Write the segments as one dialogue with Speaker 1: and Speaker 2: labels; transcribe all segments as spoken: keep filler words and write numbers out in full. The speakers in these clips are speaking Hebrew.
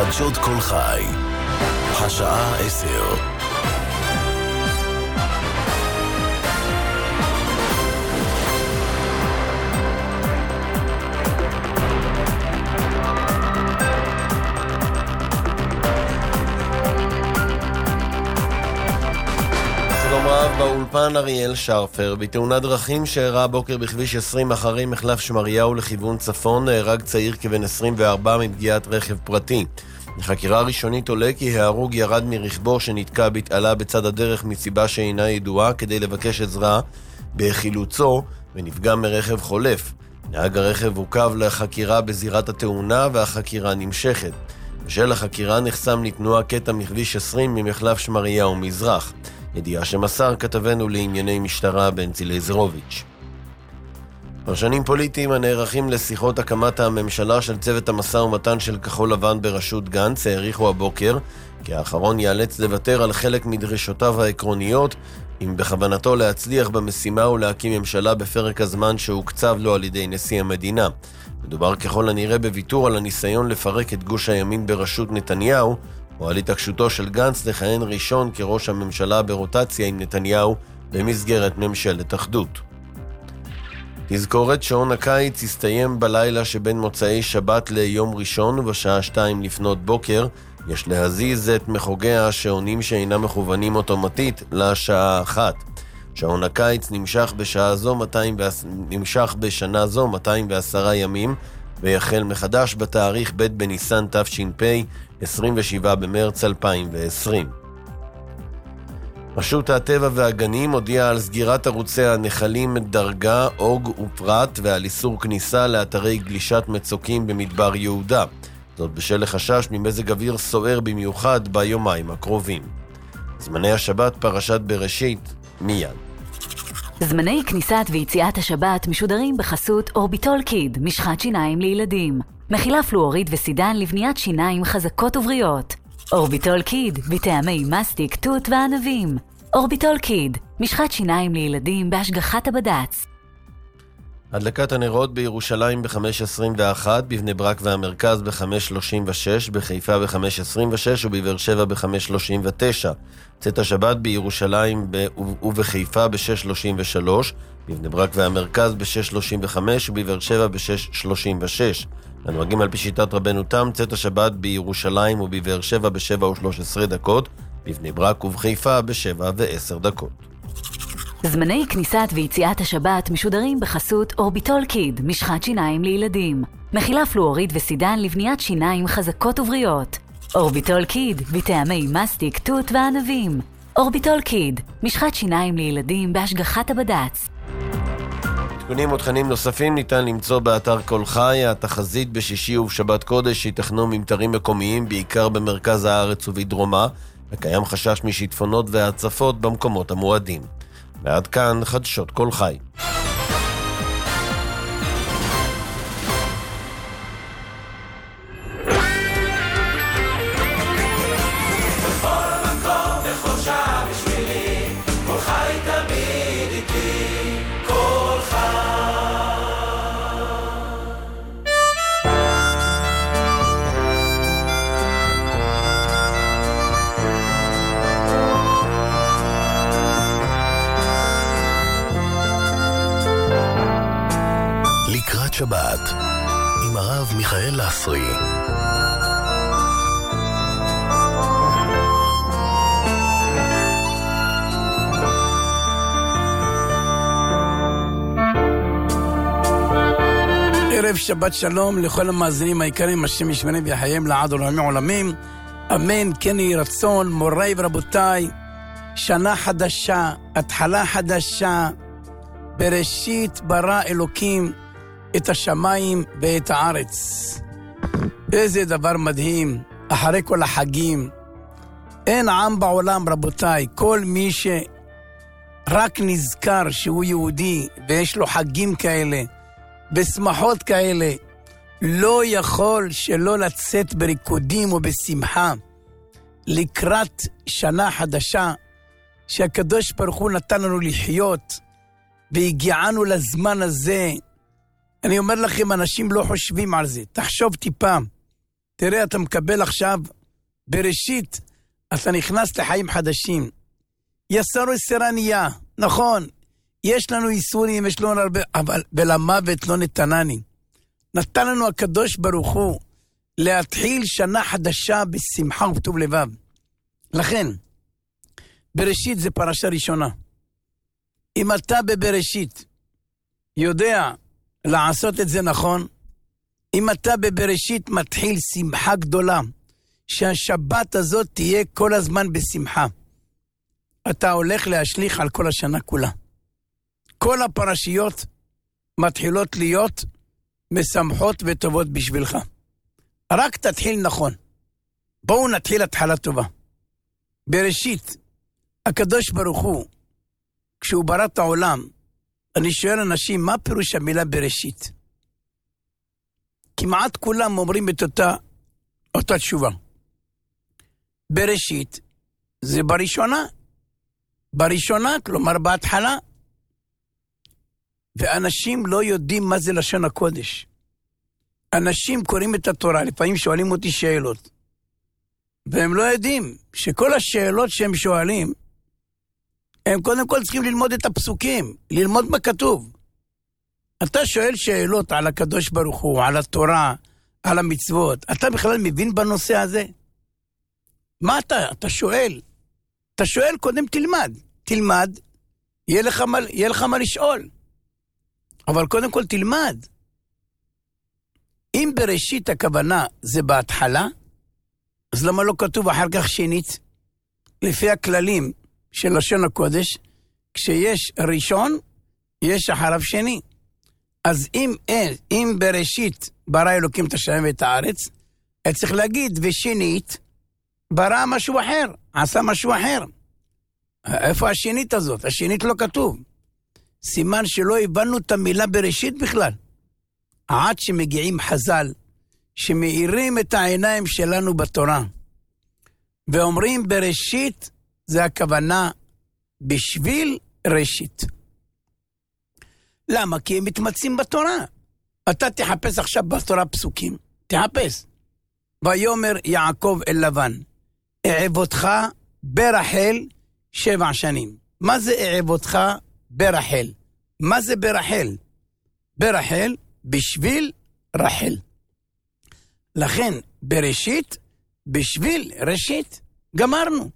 Speaker 1: חדשות כל חי, השעה עשר. באולפן אריאל שרפר. בתאונת דרכים שאירעה בוקר בכביש עשרים אחרי מחלף שמריהו לכיוון צפון, נהרג צעיר כבן עשרים וארבע מפגיעת רכב פרטי. בחקירה ראשונית עולה כי ההרוג ירד מרכבו שנתקע בתעלה בצד הדרך מסיבה שאינה ידועה כדי לבקש עזרה בחילוצו, ונפגע מרכב חולף. נהג הרכב עוכב לחקירה בזירת התאונה והחקירה נמשכת. בשל החקירה נחסם לתנועה קטע מכביש עשרים ממחלף שמריהו מזרח. ידיעה שמסר כתבנו לענייני משטרה בנצי לזרוביץ'. פרשנים פוליטיים הנערכים לשיחות הקמת הממשלה של צוות המשא ומתן של כחול לבן בראשות גנץ העריכו הבוקר כי האחרון ייאלץ לוותר על חלק מדרישותיו העקרוניות אם בכוונתו להצליח במשימה ולהקים ממשלה בפרק הזמן שהוקצב לו על ידי נשיא המדינה. מדובר ככל הנראה בוויתור על הניסיון לפרק את גוש הימין בראשות נתניהו, או על התעקשותו של גנץ לכהן ראשון כראש הממשלה ברוטציה עם נתניהו במסגרת ממשלת אחדות. תזכורת שעון הקיץ הסתיים בלילה שבין מוצאי שבת ליום ראשון, ובשעה שתיים לפנות בוקר יש להזיז את מחוגי השעונים שאינם מכוונים אוטומטית לשעה אחת. שעון הקיץ נמשך בשעה זו מאתיים נמשך בשנה זו מאתיים ועשרה ימים, ויחל מחדש בתאריך ב' בניסן תש"פ, עשרים ושבעה במרץ אלפיים ועשרים. רשות הטבע והגנים הודיעה על סגירת ערוצי הנחלים דרגה, אוג ופרט, ועל איסור כניסה לאתרי גלישת מצוקים במדבר יהודה. זאת בשל החשש ממזג אוויר סוער במיוחד ביומיים הקרובים. זמני השבת פרשת בראשית מיד.
Speaker 2: זמני כניסת ויציאת השבת משודרים בחסות אורביטול קיד, משחת שיניים לילדים. מכילה פלואוריד וסידן לבניית שיניים חזקות ובריאות. אורביטול קיד, בטעמי מסטיק, תות וענבים. אורביטול קיד, משחת שיניים לילדים בהשגחת הבד"ץ.
Speaker 3: הדלקת הנרות בירושלים ב-חמש עשרים ואחת, בבני ברק והמרכז ב-חמש שלושים ושש, בחיפה ב-חמש עשרים ושש ובבאר שבע ב-חמש שלושים ותשע. צאת השבת בירושלים ב- ובחיפה ב-שש שלושים ושלוש, בבני ברק והמרכז ב-שש שלושים וחמש ובבאר שבע ב-שש שלושים ושש. הנוהגים על פי שיטת רבנו תם, צאת השבת בירושלים ובבאר שבע ב-שבע ושלוש עשרה דקות, בבני ברק ובחיפה ב-שבע ועשר דקות.
Speaker 2: זמני כניסת ויציאת השבת משודרים בחסות אורביטול קיד, משחת שיניים לילדים. מכילה פלואוריד וסידן לבניית שיניים חזקות ובריאות. אורביטול קיד, בטעמי מסטיק, תות וענבים. אורביטול קיד, משחת שיניים לילדים בהשגחת הבד"ץ.
Speaker 3: עדכונים ותכנים נוספים ניתן למצוא באתר כל חי. התחזית בשישי ובשבת קודש ייתכנו ממטרים מקומיים בעיקר במרכז הארץ ובדרומה, וקיים חשש משיטפונות והצפות במקומות המועדים. ועד כאן חדשות כל חי.
Speaker 1: שבת עם הרב מיכאל לסרי.
Speaker 4: ערב שבת שלום לכל המאזינים היקרים, השם ישמרם ויחייהם לעד ולעולמי עולמים, אמן. כן יהי רצון. מוריי ורבותיי, שנה חדשה, התחלה חדשה. בראשית ברא אלוקים את השמיים ואת הארץ. איזה דבר מדהים. אחרי כל החגים אין עם בעולם, רבותיי, כל מי שרק נזכר שהוא יהודי ויש לו חגים כאלה בשמחות כאלה, לא יכול שלא לצאת בריקודים ובשמחה לקראת שנה חדשה שהקדוש ברוך הוא נתן לנו לחיות והגיענו לזמן הזה. אני אומר לכם, אנשים לא חושבים על זה. תחשוב טיפה, תראה, אתה מקבל עכשיו, בראשית, אתה נכנס לחיים חדשים. יסרו יסרה נהיה, נכון, יש לנו איסורים, יש לנו הרבה, אבל ולמוות לא נתנני. נתן לנו הקדוש ברוך הוא להתחיל שנה חדשה בשמחה ובטוב לבב. לכן, בראשית זה פרשה ראשונה. אם אתה בבראשית יודע לעשות את זה נכון, אם אתה בבראשית מתחיל שמחה גדולה, שהשבת הזאת תהיה כל הזמן בשמחה, אתה הולך להשליך על כל השנה כולה. כל הפרשיות מתחילות להיות משמחות וטובות בשבילך. רק תתחיל נכון. בואו נתחיל התחלה טובה. בראשית, הקדוש ברוך הוא, כשהוא ברא את העולם, אני שואל אנשים, מה פירוש המילה בראשית? כמעט כולם אומרים את אותה, אותה תשובה. בראשית זה בראשונה. בראשונה, כלומר בהתחלה. ואנשים לא יודעים מה זה לשון הקודש. אנשים קוראים את התורה, לפעמים שואלים אותי שאלות. והם לא יודעים שכל השאלות שהם שואלים, הם קודם כל צריכים ללמוד את הפסוקים, ללמוד מה כתוב. אתה שואל שאלות על הקדוש ברוך הוא, על התורה, על המצוות. אתה בכלל מבין בנושא הזה? מה אתה? אתה שואל. אתה שואל, קודם תלמד. תלמד, יהיה לך מה, יהיה לך מה לשאול. אבל קודם כל תלמד. אם בראשית הכוונה זה בהתחלה, אז למה לא כתוב אחר כך שנית? לפי הכללים של לשון הקודש, כשיש ראשון, יש אחריו שני. אז אם, אם בראשית ברא אלוקים את השמיים ואת הארץ, צריך להגיד ושנית, ברא משהו אחר, עשה משהו אחר. איפה השנית הזאת? השנית לא כתוב. סימן שלא הבנו את המילה בראשית בכלל. עד שמגיעים חז"ל, שמאירים את העיניים שלנו בתורה, ואומרים בראשית, זה הכוונה בשביל ראשית. למה? כי הם מתמצאים בתורה. אתה תחפש עכשיו בתורה פסוקים. תחפש. ויאמר יעקב אל לבן, אעבודך ברחל שבע שנים. מה זה אעבודך ברחל? מה זה ברחל? ברחל בשביל רחל. לכן בראשית בשביל ראשית. גמרנו.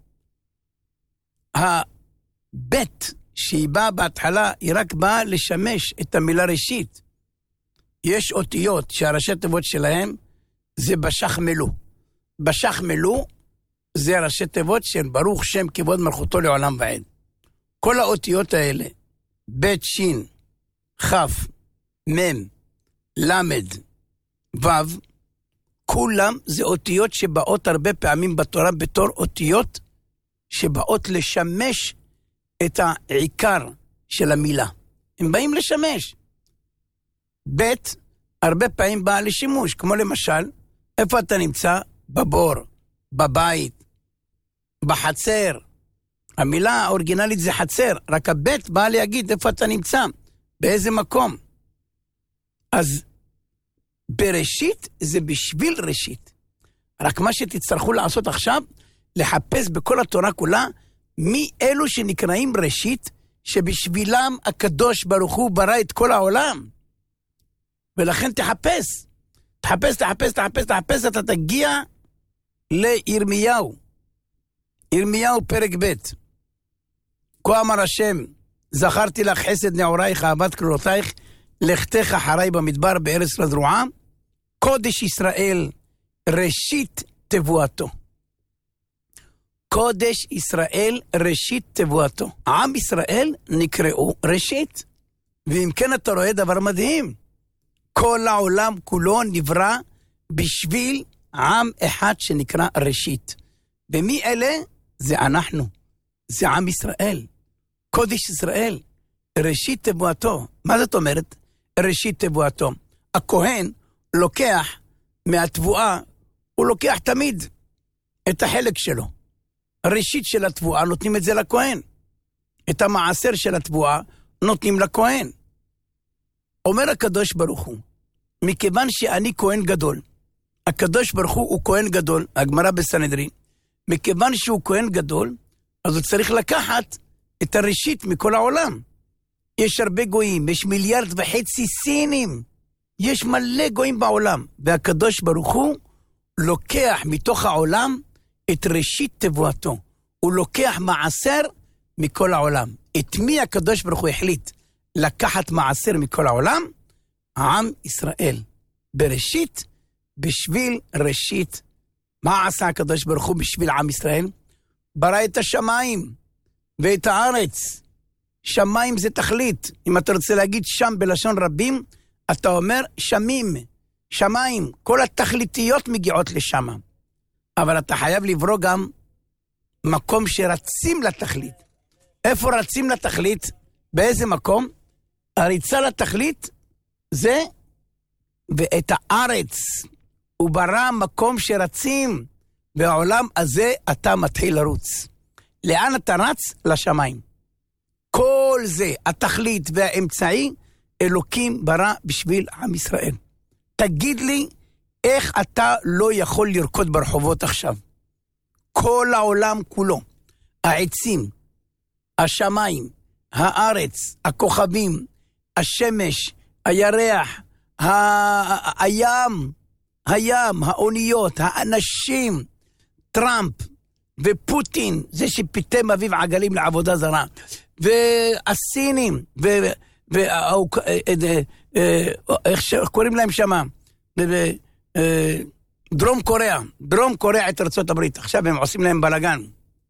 Speaker 4: הבית שהיא באה בהתחלה, היא רק באה לשמש את המילה ראשית. יש אותיות שהראשי תיבות שלהם זה בשחמלו. בשחמלו זה ראשי תיבות של ברוך שם כבוד מלכותו לעולם ועד. כל האותיות האלה, בית שין, חף, מם, למד, וו, כולם זה אותיות שבאות הרבה פעמים בתורה בתור אותיות שבאות לשמש את העיקר של המילה. הם באים לשמש. בית הרבה פעמים באה לשימוש, כמו למשל, איפה אתה נמצא? בבור, בבית, בחצר. המילה האורגינלית זה חצר, רק הבית באה להגיד איפה אתה נמצא, באיזה מקום. אז בראשית זה בשביל ראשית. רק מה שתצטרכו לעשות עכשיו, לחפש בכל התורה כולה, מי אלו שנקראים ראשית, שבשבילם הקדוש ברוך הוא ברא את כל העולם. ולכן תחפש, תחפש, תחפש, תחפש, תחפש, אתה תגיע לירמיהו. ירמיהו פרק ב'. כה אמר השם, זכרתי לך חסד נעורייך, אהבת קרולותייך, לכתך אחריי במדבר בארץ לא זרועה, קודש ישראל ראשית תבואתו. קודש ישראל ראשית תבואתו. עם ישראל נקראו ראשית. ואם כן אתה רואה דבר מדהים, כל העולם כולו נברא בשביל עם אחד שנקרא ראשית. ומי אלה? זה אנחנו. זה עם ישראל. קודש ישראל. ראשית תבואתו. מה זאת אומרת? ראשית תבואתו. הכהן לוקח מהתבואה, הוא לוקח תמיד את החלק שלו. ראשית של התבואה נותנים את זה לכהן. את המעשר של התבואה נותנים לכהן. אומר הקדוש ברוך הוא, מכיוון שאני כהן גדול, הקדוש ברוך הוא הוא כהן גדול, הגמרא בסנהדרין, מכיוון שהוא כהן גדול, אז הוא צריך לקחת את הראשית מכל העולם. יש הרבה גויים, יש מיליארד וחצי סינים, יש מלא גויים בעולם, והקדוש ברוך הוא לוקח מתוך העולם את ראשית תבואתו. הוא לוקח מעשר מכל העולם. את מי הקדוש ברוך הוא החליט לקחת מעשר מכל העולם? העם ישראל. בראשית, בשביל ראשית. מה עשה הקדוש ברוך הוא בשביל עם ישראל? ברא את השמיים ואת הארץ. שמיים זה תכלית. אם אתה רוצה להגיד שם בלשון רבים, אתה אומר שמים, שמיים. כל התכליתיות מגיעות לשם. אבל אתה חייב לברוא גם מקום שרצים לתכלית. איפה רצים לתכלית? באיזה מקום? הריצה לתכלית זה ואת הארץ. הוא ברא מקום שרצים, והעולם הזה אתה מתחיל לרוץ. לאן אתה רץ? לשמיים. כל זה, התכלית והאמצעי, אלוקים ברא בשביל עם ישראל. תגיד לי, איך אתה לא יכול לרקוד ברחובות עכשיו? כל העולם כולו, העצים, השמיים, הארץ, הכוכבים, השמש, הירח, ה- הים, הים, האוניות, האנשים, טראמפ ופוטין, זה שפיתם אביב עגלים לעבודה זרה, והסינים, ו... איך שקוראים להם שמה? דרום קוריאה, דרום קוריאה את ארצות הברית, עכשיו הם עושים להם בלגן.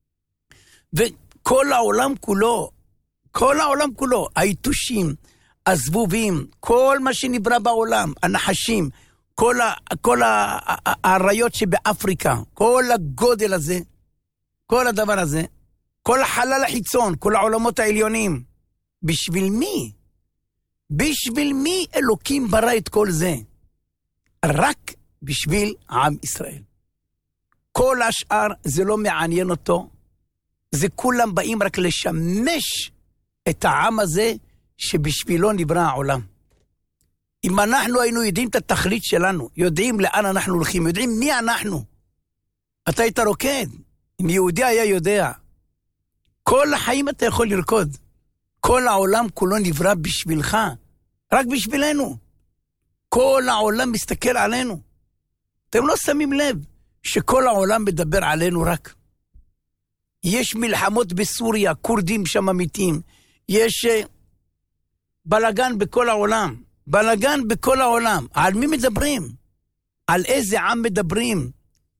Speaker 4: וכל העולם כולו, כל העולם כולו, היתושים, הזבובים, כל מה שנברא בעולם, הנחשים, כל, ה, כל ה, העריות שבאפריקה, כל הגודל הזה, כל הדבר הזה, כל החלל החיצון, כל העולמות העליונים, בשביל מי? בשביל מי אלוקים ברא את כל זה? רק בשביל עם ישראל. כל השאר זה לא מעניין אותו, זה כולם באים רק לשמש את העם הזה שבשבילו נברא העולם. אם אנחנו היינו יודעים את התכלית שלנו, יודעים לאן אנחנו הולכים, יודעים מי אנחנו, אתה היית רוקד. אם יהודי היה יודע, כל החיים אתה יכול לרקוד. כל העולם כולו נברא בשבילך, רק בשבילנו. כל העולם מסתכל עלינו. אתם לא שמים לב שכל העולם מדבר עלינו רק. יש מלחמות בסוריה, קורדים שם מתים. יש בלגן בכל העולם. בלגן בכל העולם. על מי מדברים? על איזה עם מדברים?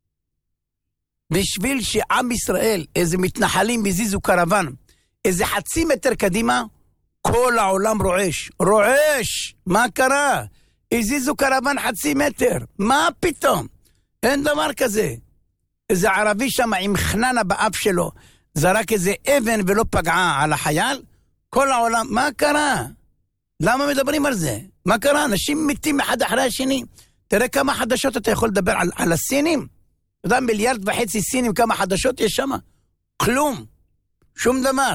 Speaker 4: בשביל שעם ישראל, איזה מתנחלים הזיזו קרוון, איזה חצי מטר קדימה, כל העולם רועש. רועש! מה קרה? הזיזו קרוון חצי מטר. מה פתאום? אין דבר כזה. איזה ערבי שם עם חננה באף שלו, זרק איזה אבן ולא פגעה על החייל, כל העולם, מה קרה? למה מדברים על זה? מה קרה? אנשים מתים אחד אחרי השני. תראה כמה חדשות אתה יכול לדבר על, על הסינים. אתה יודע, מיליארד וחצי סינים, כמה חדשות יש שם? כלום. שום דבר.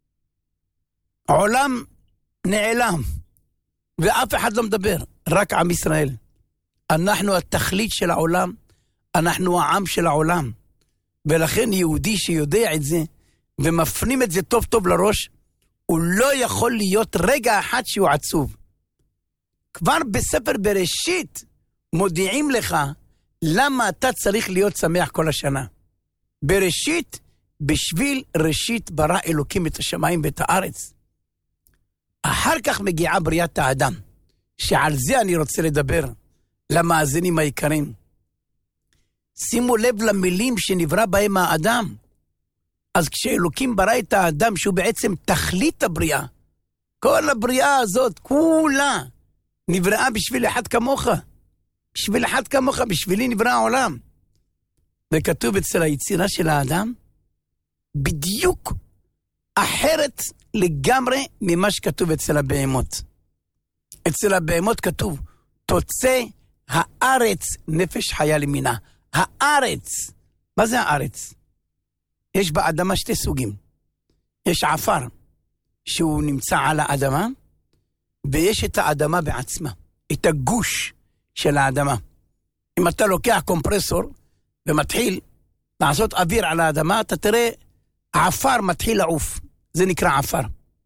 Speaker 4: העולם נעלם, ואף אחד לא מדבר, רק עם ישראל. אנחנו התכלית של העולם, אנחנו העם של העולם. ולכן יהודי שיודע את זה, ומפנים את זה טוב טוב לראש, הוא לא יכול להיות רגע אחד שהוא עצוב. כבר בספר בראשית מודיעים לך למה אתה צריך להיות שמח כל השנה. בראשית, בשביל ראשית ברא אלוקים את השמיים ואת הארץ. אחר כך מגיעה בריאת האדם, שעל זה אני רוצה לדבר למאזינים העיקרים. שימו לב למילים שנברא בהם האדם. אז כשאלוקים ברא את האדם, שהוא בעצם תכלית הבריאה, כל הבריאה הזאת, כולה, נבראה בשביל אחד כמוך. בשביל אחד כמוך, בשבילי נברא העולם. וכתוב אצל היצירה של האדם, בדיוק אחרת לגמרי ממה שכתוב אצל הבהמות. אצל הבהמות כתוב, תוצא הארץ נפש חיה למינה. הארץ, מה זה הארץ? יש באדמה שתי סוגים. יש עפר שהוא נמצא על האדמה, ויש את האדמה בעצמה, את הגוש של האדמה. אם אתה לוקח קומפרסור ומתחיל לעשות אוויר על האדמה, אתה תראה העפר מתחיל לעוף. זה נקרא עפר.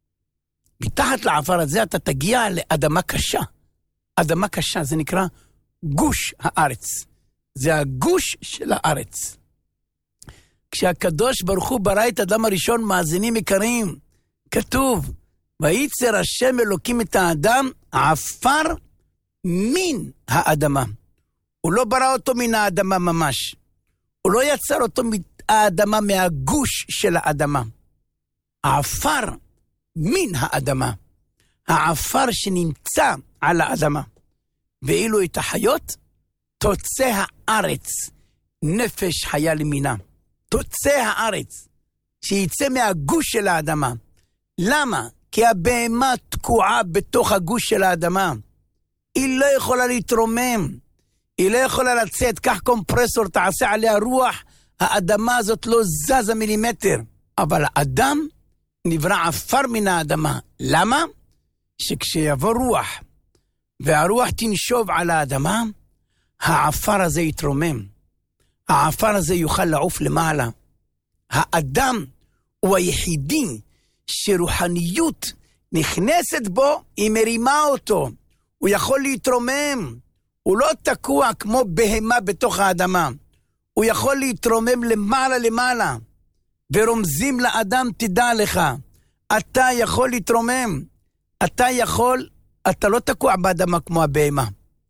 Speaker 4: מתחת לעפר הזה אתה תגיע לאדמה קשה. אדמה קשה, זה נקרא גוש הארץ. זה הגוש של הארץ. כשהקדוש ברוך הוא ברא את האדם הראשון, מאזינים יקרים, כתוב, וייצר השם אלוקים את האדם, עפר מן האדמה. הוא לא ברא אותו מן האדמה ממש. הוא לא יצר אותו מהאדמה, מהגוש של האדמה. העפר מן האדמה. העפר שנמצא על האדמה. ואילו את החיות, תוצא הארץ, נפש חיה למינה. תוצא הארץ, שיצא מהגוש של האדמה. למה? כי הבהמה תקועה בתוך הגוש של האדמה. היא לא יכולה להתרומם. היא לא יכולה לצאת. קח קומפרסור, תעשה עליה רוח. האדמה הזאת לא זזה מילימטר. אבל האדם נברא עפר מן האדמה. למה? שכשיבוא רוח, והרוח תנשוב על האדמה, העפר הזה יתרומם. העפר הזה יוכל לעוף למעלה. האדם הוא היחידי שרוחניות נכנסת בו, היא מרימה אותו. הוא יכול להתרומם. הוא לא תקוע כמו בהמה בתוך האדמה. הוא יכול להתרומם למעלה למעלה. ורומזים לאדם, תדע לך, אתה יכול להתרומם. אתה יכול, אתה לא תקוע באדמה כמו הבהמה.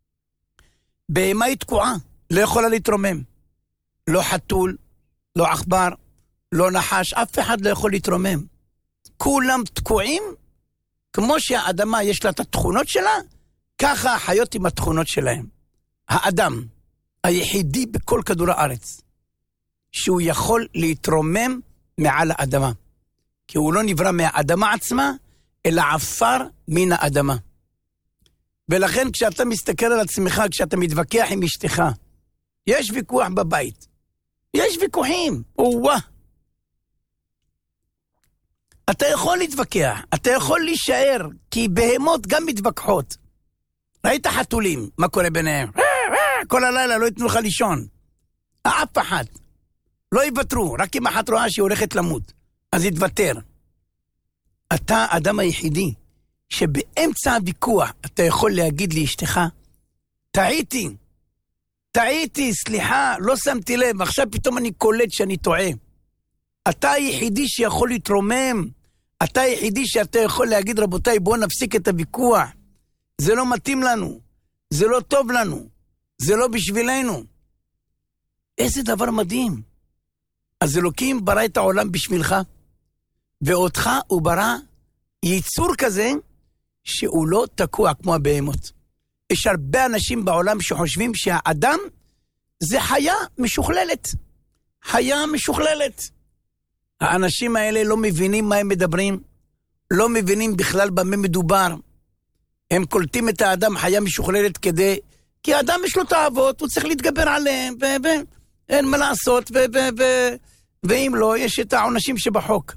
Speaker 4: בהמה היא תקועה, לא יכולה להתרומם. לא חתול, לא עכבר, לא נחש, אף אחד לא יכול להתרומם. כולם תקועים, כמו שהאדמה יש לה את התכונות שלה, ככה החיות עם התכונות שלהם. האדם היחידי בכל כדור הארץ, שהוא יכול להתרומם מעל האדמה. כי הוא לא נברא מהאדמה עצמה, אלא עפר מן האדמה. ולכן כשאתה מסתכל על עצמך, כשאתה מתווכח עם אשתך, יש ויכוח בבית. יש ויכוחים. וואה. אתה יכול להתווכח, אתה יכול להישאר, כי בהמות גם מתווכחות. ראית חתולים, מה קורה ביניהם? כל הלילה לא יתנו לך לישון. אף אחד. לא יוותרו, רק אם אחת רואה שהיא הולכת למות. אז יתוותר. אתה האדם היחידי, שבאמצע הוויכוח אתה יכול להגיד לאשתך, טעיתי, טעיתי, סליחה, לא שמתי לב, עכשיו פתאום אני קולט שאני טועה. אתה היחידי שיכול להתרומם, אתה היחידי שאתה יכול להגיד, רבותיי, בואו נפסיק את הוויכוח. זה לא מתאים לנו, זה לא טוב לנו, זה לא בשבילנו. איזה דבר מדהים. אז אלוקים ברא את העולם בשבילך, ואותך הוא ברא ייצור כזה, שהוא לא תקוע כמו הבהמות. יש הרבה אנשים בעולם שחושבים שהאדם זה חיה משוכללת. חיה משוכללת. האנשים האלה לא מבינים מה הם מדברים, לא מבינים בכלל במה מדובר. הם קולטים את האדם חיה משוכללת כדי, כי האדם יש לו תאוות, הוא צריך להתגבר עליהם, ואין מה לעשות, ואם לא, יש את העונשים שבחוק.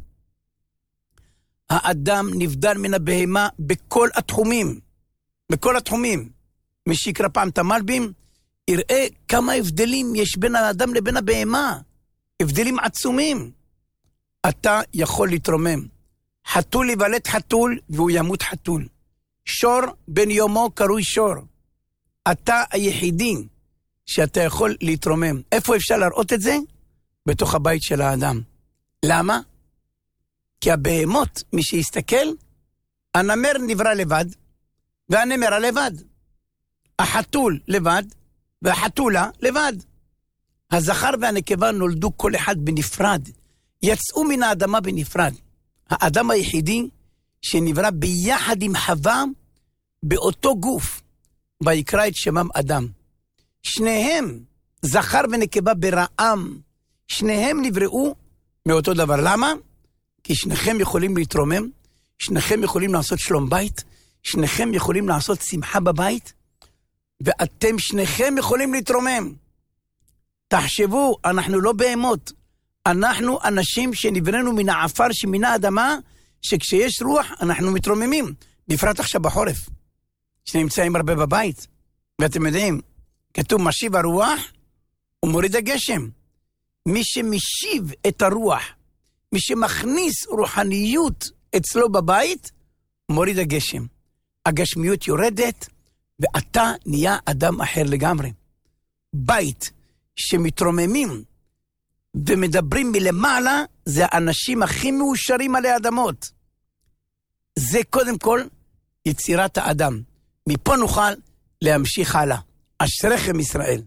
Speaker 4: האדם נבדל מן הבהמה בכל התחומים, בכל התחומים. מי שיקרא פעם את המלבים, יראה כמה הבדלים יש בין האדם לבין הבהמה. הבדלים עצומים. אתה יכול להתרומם. חתול יוולד חתול והוא ימות חתול. שור בן יומו קרוי שור. אתה היחידי שאתה יכול להתרומם. איפה אפשר לראות את זה? בתוך הבית של האדם. למה? כי הבהמות, מי שיסתכל, הנמר נברא לבד, והנמרה לבד. החתול לבד, והחתולה לבד. הזכר והנקבה נולדו כל אחד בנפרד, יצאו מן האדמה בנפרד. האדם היחידי שנברא ביחד עם חווה באותו גוף, ויקרא את שמם אדם. שניהם, זכר ונקבה ברעם, שניהם נבראו מאותו דבר. למה? כי שניכם יכולים להתרומם, שניכם יכולים לעשות שלום בית, שניכם יכולים לעשות שמחה בבית, ואתם שניכם יכולים להתרומם. תחשבו, אנחנו לא בהמות, אנחנו אנשים שנבראנו מן העפר שמן האדמה, שכשיש רוח אנחנו מתרוממים, בפרט עכשיו בחורף, שנמצאים הרבה בבית, ואתם יודעים, כתוב משיב הרוח ומוריד הגשם. מי שמשיב את הרוח, מי שמכניס רוחניות אצלו בבית, מוריד הגשם. הגשמיות יורדת, ואתה נהיה אדם אחר לגמרי. בית שמתרוממים ומדברים מלמעלה, זה האנשים הכי מאושרים עלי אדמות. זה קודם כל יצירת האדם. מפה נוכל להמשיך הלאה. אשריכם ישראל.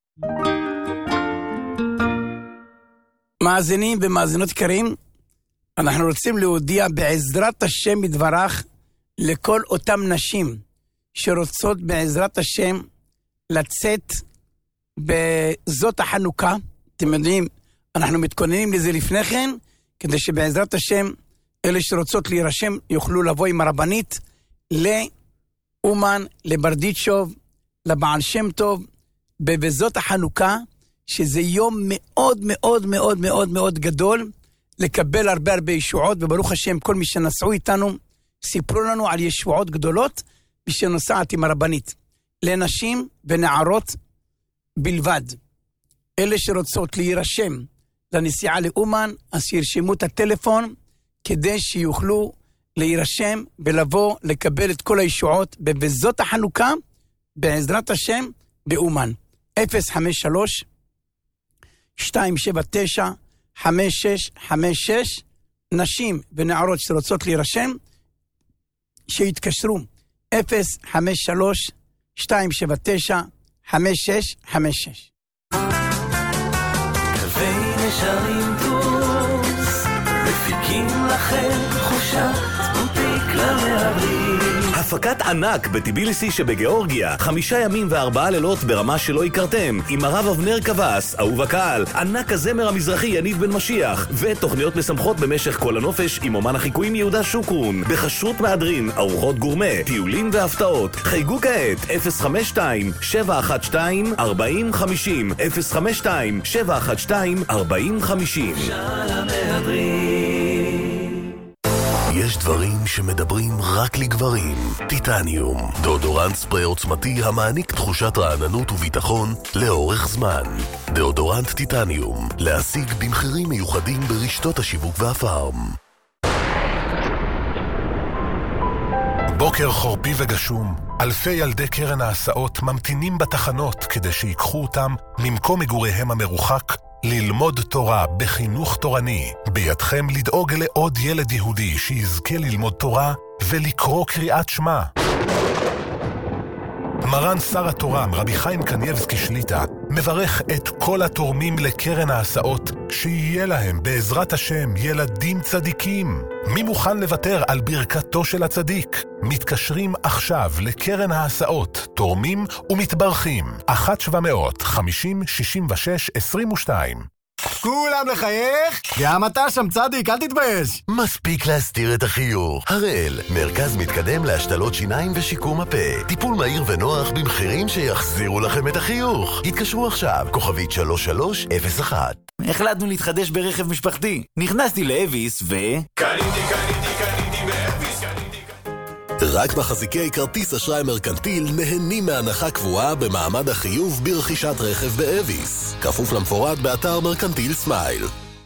Speaker 4: מאזינים ומאזינות יקרים, אנחנו רוצים להודיע בעזרת השם מדברך לכל אותם נשים שרוצות בעזרת השם לצאת בזאת החנוכה. אתם יודעים, אנחנו מתכוננים לזה לפני כן, כדי שבעזרת השם אלה שרוצות להירשם יוכלו לבוא עם הרבנית לאומן, לברדיצ'וב, לבעל שם טוב, בזאת החנוכה, שזה יום מאוד מאוד מאוד מאוד מאוד גדול, לקבל הרבה הרבה ישועות, וברוך השם כל מי שנסעו איתנו, סיפרו לנו על ישועות גדולות, מי שנוסעת עם הרבנית, לנשים ונערות בלבד. אלה שרוצות להירשם לנסיעה לאומן, אז שירשמו את הטלפון, כדי שיוכלו להירשם ולבוא לקבל את כל הישועות בבזות החנוכה, בעזרת השם באומן. אפס חמש שלוש שתיים שבע תשע חמש שש חמש שש, נשים ונערות שרוצות להירשם, שיתקשרו אפס חמש שלוש שתיים שבע תשע חמש שש חמש שש.
Speaker 5: כלבי נשרים פלוס, מפיקים לכם תחושת ספוטיק למעברים.
Speaker 6: הפקת ענק בטיביליסי שבגיאורגיה, חמישה ימים וארבעה לילות ברמה שלא הכרתם, עם הרב אבנר קבס, אהוב הקהל, ענק הזמר המזרחי יניב בן משיח, ותוכניות משמחות במשך כל הנופש עם אומן החיקויים יהודה שוקרון, בחשות מהדרין, ארוחות גורמה, טיולים והפתעות. חייגו כעת אפס חמש שתיים שבע אחת שתיים ארבע חמש אפס אפס חמש שתיים שבע אחת שתיים ארבע חמש אפס.
Speaker 7: יש דברים שמדברים רק לגברים. טיטניום, דאודורנט ספרי עוצמתי המעניק תחושת רעננות וביטחון לאורך זמן. דאודורנט טיטניום, להשיג במחירים מיוחדים ברשתות השיווק והפארם. בוקר חורפי וגשום, אלפי ילדי קרן ההסעות ממתינים בתחנות כדי שיקחו אותם ממקום מגוריהם המרוחק ללמוד תורה בחינוך תורני. בידכם לדאוג לעוד ילד יהודי שיזכה ללמוד תורה ולקרוא קריאת שמע. מרן שר התורה, רבי חיים קנייבסקי שליטה, מברך את כל התורמים לקרן ההסעות, שיהיה להם בעזרת השם ילדים צדיקים. מי מוכן לוותר על ברכתו של הצדיק? מתקשרים עכשיו לקרן ההסעות, תורמים ומתברכים. אחת שבע מאות חמישים שישים ושש עשרים ושתיים.
Speaker 8: כולם לחייך? גם אתה שם צדיק, אל תתבייש.
Speaker 7: מספיק להסתיר את החיוך. הראל, מרכז מתקדם להשתלות שיניים ושיקום הפה. טיפול מהיר ונוח במחירים שיחזירו לכם את החיוך. התקשרו עכשיו, כוכבית שלוש שלוש אפס אחת.
Speaker 8: החלטנו להתחדש ברכב משפחתי. נכנסתי לאביס ו...
Speaker 7: קניתי, קניתי, קניתי באביס, קניתי, קניתי. רק מחזיקי כרטיס אשראי מרקנטיל נהנים מהנחה קבועה במעמד החיוב ברכישת רכב באביס. כפוף למפורט באתר מרקנטיל סמייל.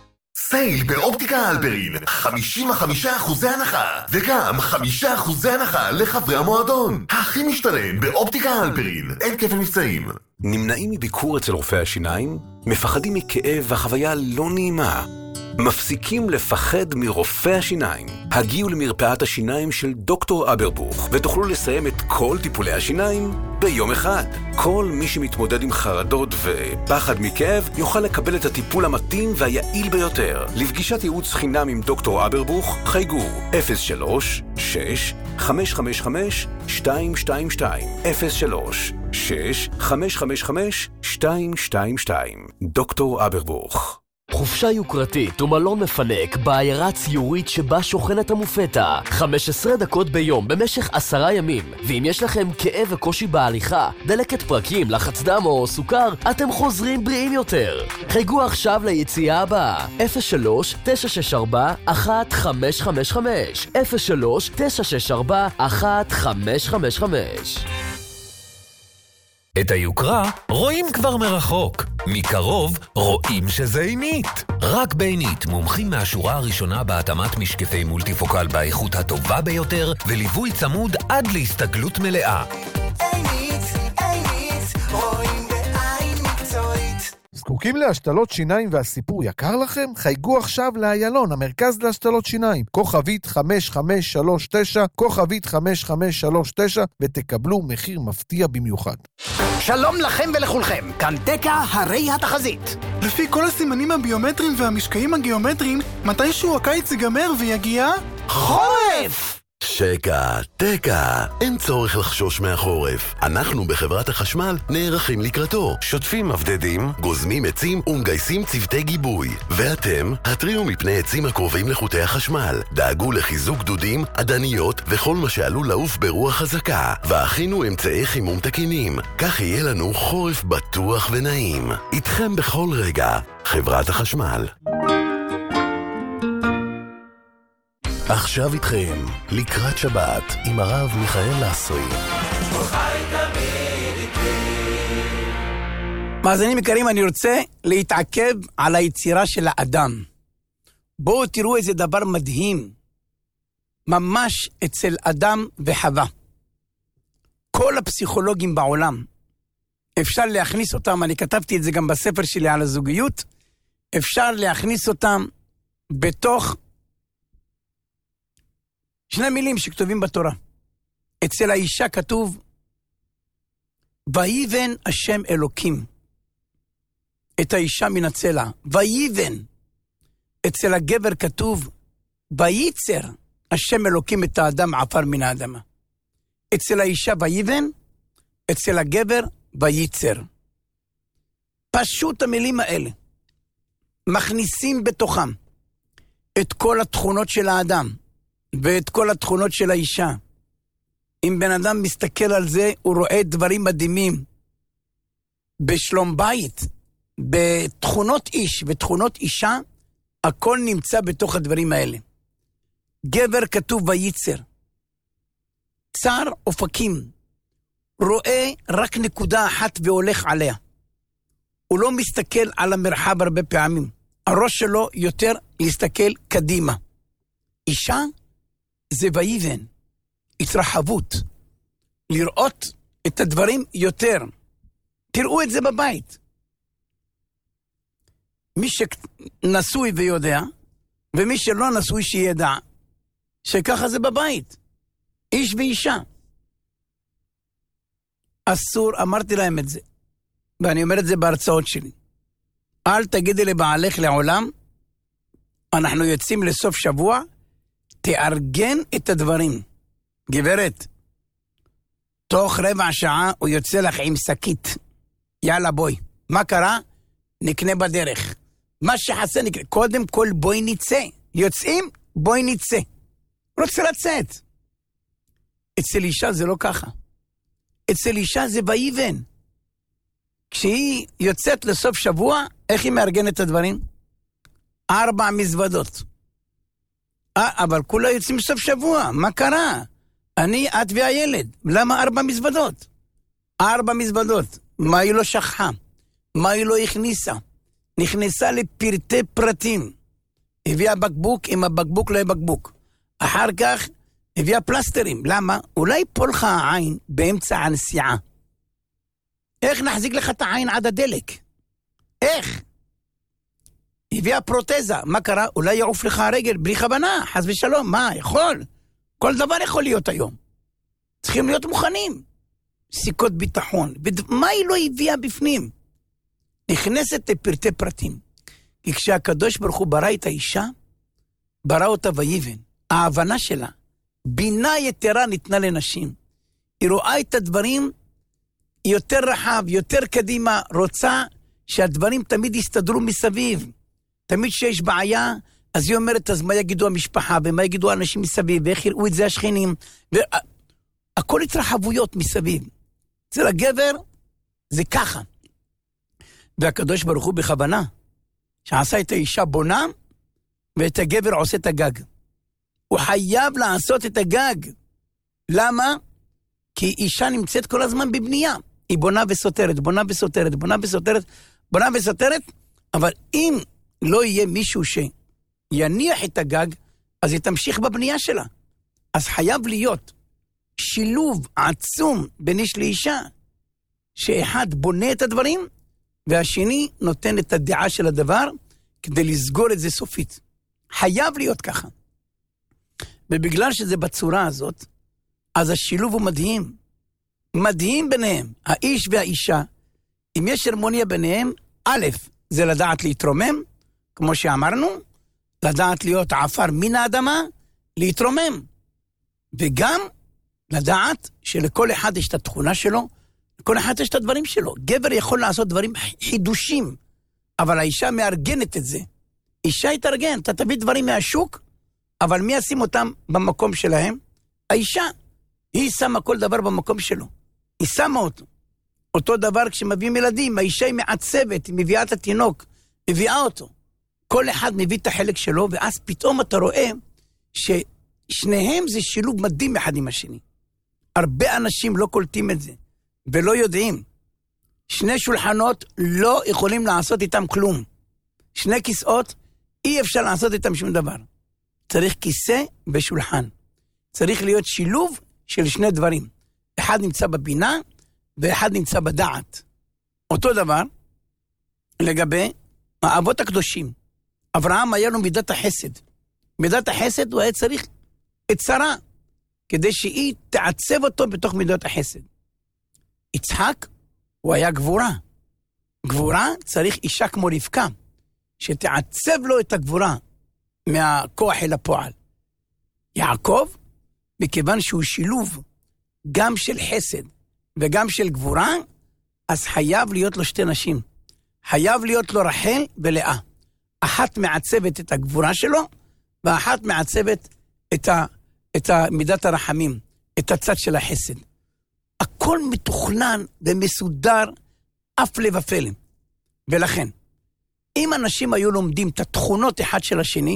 Speaker 7: סייל באופטיקה הלפרין, חמישים וחמישה אחוזי הנחה, וגם חמישה אחוזי הנחה לחברי המועדון. הכי משתלם באופטיקה הלפרין, אין כפל מבצעים.
Speaker 9: נמנעים מביקור אצל רופא השיניים? מפחדים מכאב והחוויה לא נעימה? מפסיקים לפחד מרופא השיניים? הגיעו למרפאת השיניים של דוקטור אברבוך ותוכלו לסיים את כל טיפולי השיניים ביום אחד. כל מי שמתמודד עם חרדות ופחד מכאב יוכל לקבל את הטיפול המתאים והיעיל ביותר. לפגישת ייעוץ חינם עם דוקטור אברבוך חייגו אפס שלוש שש חמש חמש חמש שתיים שתיים שתיים אפס שלוש שש חמש חמש חמש שתיים שתיים שתיים. דוקטור אברבוך.
Speaker 10: חופשה יוקרתית ומלון מפנק בעיירה ציורית שבה שוכנת המופתה. חמש עשרה דקות ביום במשך עשרה ימים. ואם יש לכם כאב וקושי בהליכה, דלקת פרקים, לחץ דם או סוכר, אתם חוזרים בריאים יותר. חייגו עכשיו ליציאה הבאה. אפס שלוש תשע שש ארבע אחת חמש חמש חמש אפס שלוש תשע שש ארבע אחת חמש חמש חמש.
Speaker 9: את היוקרה רואים כבר מרחוק. מקרוב רואים שזה עינית. רק בעינית מומחים מהשורה הראשונה בהתאמת משקפי מולטיפוקל באיכות הטובה ביותר, וליווי צמוד עד להסתגלות מלאה.
Speaker 11: עינית, עינית, רואים בעין מקצועית.
Speaker 12: זקוקים להשתלות שיניים והסיפור יקר לכם? חייגו עכשיו לאיילון, המרכז להשתלות שיניים. כוכבית חמש חמש שלוש תשע, כוכבית חמש חמש שלוש תשע, ותקבלו מחיר מפתיע במיוחד.
Speaker 13: שלום לכם ולכולכם, כאן דקה הרי התחזית.
Speaker 14: לפי כל הסימנים הביומטריים והמשקעים הגיאומטריים, מתישהו הקיץ ייגמר ויגיע
Speaker 13: חורף!
Speaker 7: שקע, תקע, אין צורך לחשוש מהחורף. אנחנו בחברת החשמל נערכים לקראתו. שוטפים מבדדים, גוזמים עצים ומגייסים צוותי גיבוי. ואתם, התריעו מפני עצים הקרובים לחוטי החשמל. דאגו לחיזוק דודים, עדניות וכל מה שעלול לעוף ברוח חזקה. והכינו אמצעי חימום תקינים. כך יהיה לנו חורף בטוח ונעים. איתכם בכל רגע, חברת החשמל. עכשיו איתכם, לקראת שבת, עם הרב מיכאל לסרי.
Speaker 4: מאזינים יקרים, אני רוצה להתעכב על היצירה של האדם. בואו תראו איזה דבר מדהים, ממש אצל אדם וחווה. כל הפסיכולוגים בעולם, אפשר להכניס אותם, אני כתבתי את זה גם בספר שלי על הזוגיות, אפשר להכניס אותם בתוך שני מילים שכתובים בתורה. אצל האישה כתוב, ויבן השם אלוקים את האישה מן הצלע. ויבן. אצל הגבר כתוב, וייצר השם אלוקים את האדם עפר מן האדמה. אצל האישה ויבן, אצל הגבר וייצר. פשוט המילים האלה מכניסים בתוכם את כל התכונות של האדם ואת כל התכונות של האישה. אם בן אדם מסתכל על זה, הוא רואה דברים מדהימים. בשלום בית, בתכונות איש ותכונות אישה, הכל נמצא בתוך הדברים האלה. גבר כתוב וייצר. צר אופקים. רואה רק נקודה אחת והולך עליה. הוא לא מסתכל על המרחב הרבה פעמים. הראש שלו יותר להסתכל קדימה. אישה זה ויבן, התרחבות, לראות את הדברים יותר. תראו את זה בבית. מי שנשוי ויודע, ומי שלא נשוי שידע, שככה זה בבית. איש ואישה. אסור, אמרתי להם את זה, ואני אומר את זה בהרצאות שלי. אל תגידי לבעלך לעולם, אנחנו יוצאים לסוף שבוע, תארגן את הדברים. גברת, תוך רבע שעה הוא יוצא לך עם שקית. יאללה בואי. מה קרה? נקנה בדרך. מה שחסר נקנה. קודם כל בואי ניצא. יוצאים? בואי ניצא. רוצה לצאת. אצל אישה זה לא ככה. אצל אישה זה ויבן. כשהיא יוצאת לסוף שבוע, איך היא מארגנת את הדברים? ארבע מזוודות. אה, אבל כולה יוצאים סוף שבוע, מה קרה? אני, את והילד, למה ארבע מזוודות? ארבע מזוודות, מה היא לא שכחה? מה היא לא הכניסה? נכנסה לפרטי פרטים. הביאה בקבוק, עם הבקבוק לא יהיה בקבוק. אחר כך הביאה פלסטרים, למה? אולי פולך העין באמצע הנסיעה. איך נחזיק לך את העין עד הדלק? איך? הביאה פרוטזה, מה קרה? אולי יעוף לך הרגל, בלי כוונה, חס ושלום, מה, יכול? כל דבר יכול להיות היום. צריכים להיות מוכנים. סיכות ביטחון, מה היא לא הביאה בפנים? נכנסת לפרטי פרטים. כי כשהקדוש ברוך הוא ברא את האישה, ברא אותה ויבן. ההבנה שלה, בינה יתרה ניתנה לנשים. היא רואה את הדברים יותר רחב, יותר קדימה, רוצה שהדברים תמיד יסתדרו מסביב. תמיד שיש בעיה, אז היא אומרת, אז מה יגידו המשפחה, ומה יגידו האנשים מסביב, ואיך יראו את זה השכנים, והכל התרחבויות מסביב. אצל הגבר, זה ככה. והקדוש ברוך הוא בכוונה, שעשה את האישה בונה, ואת הגבר עושה את הגג. הוא חייב לעשות את הגג. למה? כי אישה נמצאת כל הזמן בבנייה. היא בונה וסותרת, בונה וסותרת, בונה וסותרת, בונה וסותרת, אבל אם לא יהיה מישהו שיניח את הגג, אז היא תמשיך בבנייה שלה. אז חייב להיות שילוב עצום בין איש לאישה, שאחד בונה את הדברים, והשני נותן את הדעה של הדבר, כדי לסגור את זה סופית. חייב להיות ככה. ובגלל שזה בצורה הזאת, אז השילוב הוא מדהים. מדהים ביניהם, האיש והאישה. אם יש הרמוניה ביניהם, א', זה לדעת להתרומם, כמו שאמרנו, לדעת להיות עפר מן האדמה, להתרומם. וגם לדעת שלכל אחד יש את התכונה שלו, לכל אחד יש את הדברים שלו. גבר יכול לעשות דברים חידושים, אבל האישה מארגנת את זה. אישה יתארגן, אתה תביא דברים מהשוק, אבל מי ישים אותם במקום שלהם? האישה. היא שמה כל דבר במקום שלו. היא שמה אותו. אותו דבר כשמביאים ילדים, האישה היא מעצבת, היא מביאה את התינוק, מביאה אותו. כל אחד מביא את החלק שלו, ואז פתאום אתה רואה ששניהם זה שילוב מדהים אחד עם השני. הרבה אנשים לא קולטים את זה, ולא יודעים. שני שולחנות לא יכולים לעשות איתם כלום. שני כיסאות, אי אפשר לעשות איתם שום דבר. צריך כיסא ושולחן. צריך להיות שילוב של שני דברים. אחד נמצא בבינה, ואחד נמצא בדעת. אותו דבר, לגבי האבות הקדושים. אברהם היה לו מידת החסד. מידת החסד הוא היה צריך את שרה, כדי שהיא תעצב אותו בתוך מידות החסד. יצחק, הוא היה גבורה. גבורה צריך אישה כמו רבקה, שתעצב לו את הגבורה מהכוח אל הפועל. יעקב, מכיוון שהוא שילוב גם של חסד וגם של גבורה, אז חייב להיות לו שתי נשים. חייב להיות לו רחל ולאה. אחת מעצבת את הגבורה שלו, ואחת מעצבת את, ה, את מידת הרחמים, את הצד של החסד. הכל מתוכנן ומסודר, אף לב אפלם. ולכן, אם אנשים היו לומדים את התכונות אחד של השני,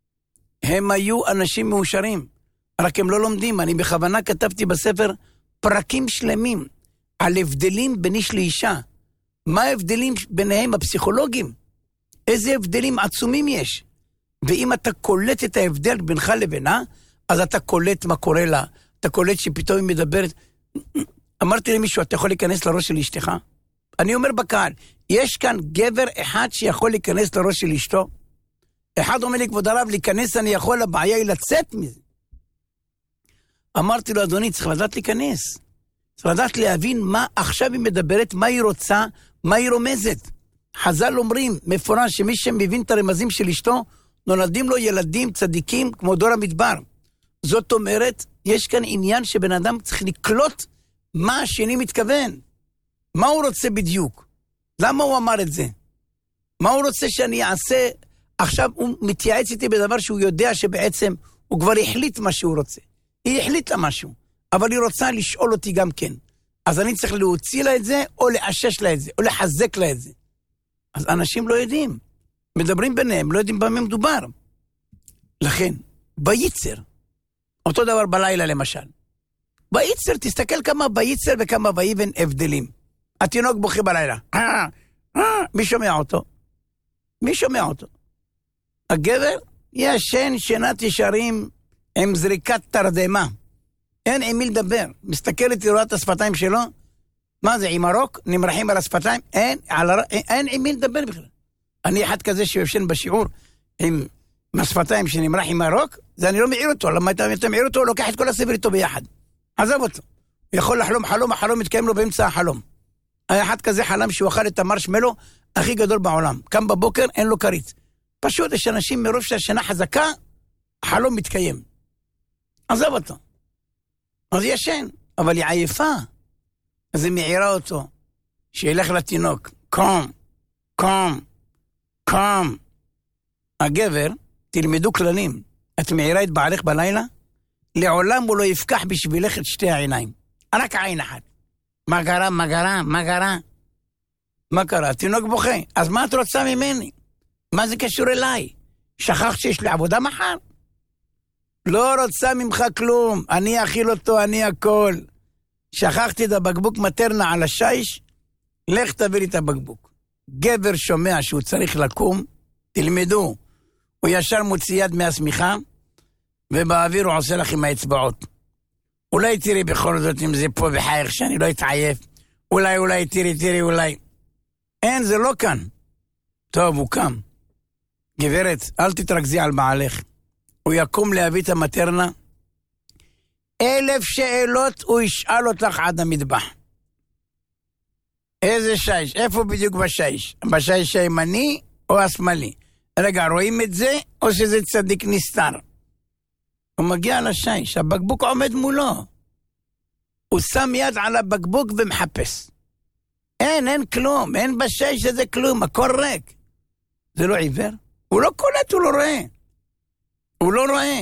Speaker 4: הם היו אנשים מאושרים. רק הם לא לומדים. אני בכוונה כתבתי בספר פרקים שלמים על הבדלים בין איש לאישה. מה ההבדלים ביניהם הפסיכולוגיים? איזה הבדלים עצומים יש? ואם אתה קולט את ההבדל בינך לבינה, אז אתה קולט מה קורה לה. אתה קולט שפתאום היא מדברת. אמרתי למישהו, אתה יכול להיכנס לראש של אשתך? אני אומר בקהל, יש כאן גבר אחד שיכול להיכנס לראש של אשתו? אחד אומר לי, כבוד הרב, להיכנס אני יכול, הבעיה היא לצאת מזה. אמרתי לו, אדוני, צריך לדעת להיכנס. צריך לדעת להבין מה עכשיו היא מדברת, מה היא רוצה, מה היא רומזת. חז"ל אומרים, מפורש, שמי שמבין את הרמזים של אשתו, נולדים לו ילדים צדיקים כמו דור המדבר. זאת אומרת, יש כאן עניין שבן אדם צריך לקלוט מה השני מתכוון. מה הוא רוצה בדיוק? למה הוא אמר את זה? מה הוא רוצה שאני אעשה? עכשיו הוא מתייעץ איתי בדבר שהוא יודע שבעצם הוא כבר החליט מה שהוא רוצה. היא החליט לה משהו, אבל היא רוצה לשאול אותי גם כן. אז אני צריך להוציא לה את זה, או לאשש לה את זה, או לחזק לה את זה. אז אנשים לא יודעים. מדברים ביניהם, לא יודעים במה מדובר. לכן, ביצר, אותו דבר בלילה למשל. ביצר, תסתכל כמה ביצר וכמה באבן הבדלים. התינוק בוכה בלילה. מי שומע אותו? מי שומע אותו? הגבר ישן שנת ישרים עם זריקת תרדמה. אין עם מי לדבר. מסתכלת לראות את השפתיים שלו. מה זה, עם הרוק? נמרחים על השפתיים? אין, על הר... אין עם מי לדבר בכלל. אני אחד כזה שיושן בשיעור עם השפתיים שנמרח עם הרוק, זה אני לא מעיר אותו. למה אתה מעיר אותו? הוא לוקח את כל הספר איתו ביחד. עזב אותו. הוא יכול לחלום חלום, החלום מתקיים לו באמצע החלום. היה אחד כזה חלם שהוא אכל את המרשמלו הכי גדול בעולם. קם בבוקר, אין לו כרית. פשוט יש אנשים מרוב שהשינה חזקה, החלום מתקיים. עזב אותו. אז ישן, אבל היא עייפה. אז היא מעירה אותו, שילך לתינוק. קום, קום, קום. הגבר, תלמדו כללים. את מעירה את בעלך בלילה, לעולם הוא לא יפקח בשבילך את שתי העיניים. רק העין אחת. מה קרה, מה קרה, מה קרה? מה קרה? תינוק בוכה. אז מה את רוצה ממני? מה זה קשור אליי? שכחת שיש לי עבודה מחר? לא רוצה ממך כלום. אני אכיל אותו, אני הכל. שכחתי את הבקבוק מטרנה על השיש, לך תביא לי את הבקבוק. גבר שומע שהוא צריך לקום, תלמדו, הוא ישר מוציא יד מהסמיכה, ובאוויר הוא עושה לך עם האצבעות. אולי תראי בכל זאת אם זה פה בחייך שאני לא אתעייף, אולי, אולי, תראי, תראי, אולי. אין, זה לא כאן. טוב, הוא קם. גברת, אל תתרכזי על בעלך. הוא יקום להביא את המטרנה, אלף שאלות הוא ישאל אותך עד המטבח. איזה שיש? איפה בדיוק בשיש? בשיש הימני או השמאלי? רגע, רואים את זה או שזה צדיק נסתר? הוא מגיע לשיש, הבקבוק עומד מולו. הוא שם יד על הבקבוק ומחפש. אין, אין כלום, אין בשיש הזה כלום, הכל ריק. זה לא עיוור? הוא לא קולט, הוא לא רואה. הוא לא רואה.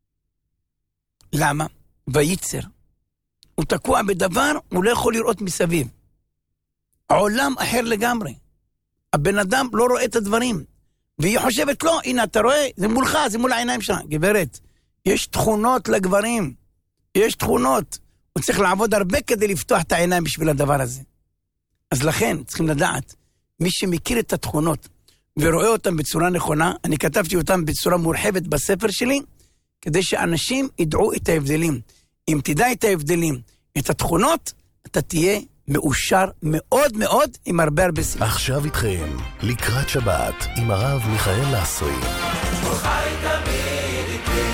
Speaker 4: למה? וייצר. הוא תקוע בדבר, הוא לא יכול לראות מסביב. עולם אחר לגמרי. הבן אדם לא רואה את הדברים. והיא חושבת, לא, הנה, אתה רואה, זה מולך, זה מול העיניים שלה. גברת, יש תכונות לגברים. יש תכונות. הוא צריך לעבוד הרבה כדי לפתוח את העיניים בשביל הדבר הזה. אז לכן, צריכים לדעת, מי שמכיר את התכונות, ורואה אותם בצורה נכונה, אני כתבתי אותם בצורה מורחבת בספר שלי, כדי שאנשים ידעו את ההבדלים. אם תדע את ההבדלים, את התכונות, אתה תהיה מאושר מאוד מאוד עם הרבה הרבה סיבה.
Speaker 7: עכשיו איתכם, לקראת שבת, עם הרב מיכאל לסרי.
Speaker 5: חי תמיד איתי.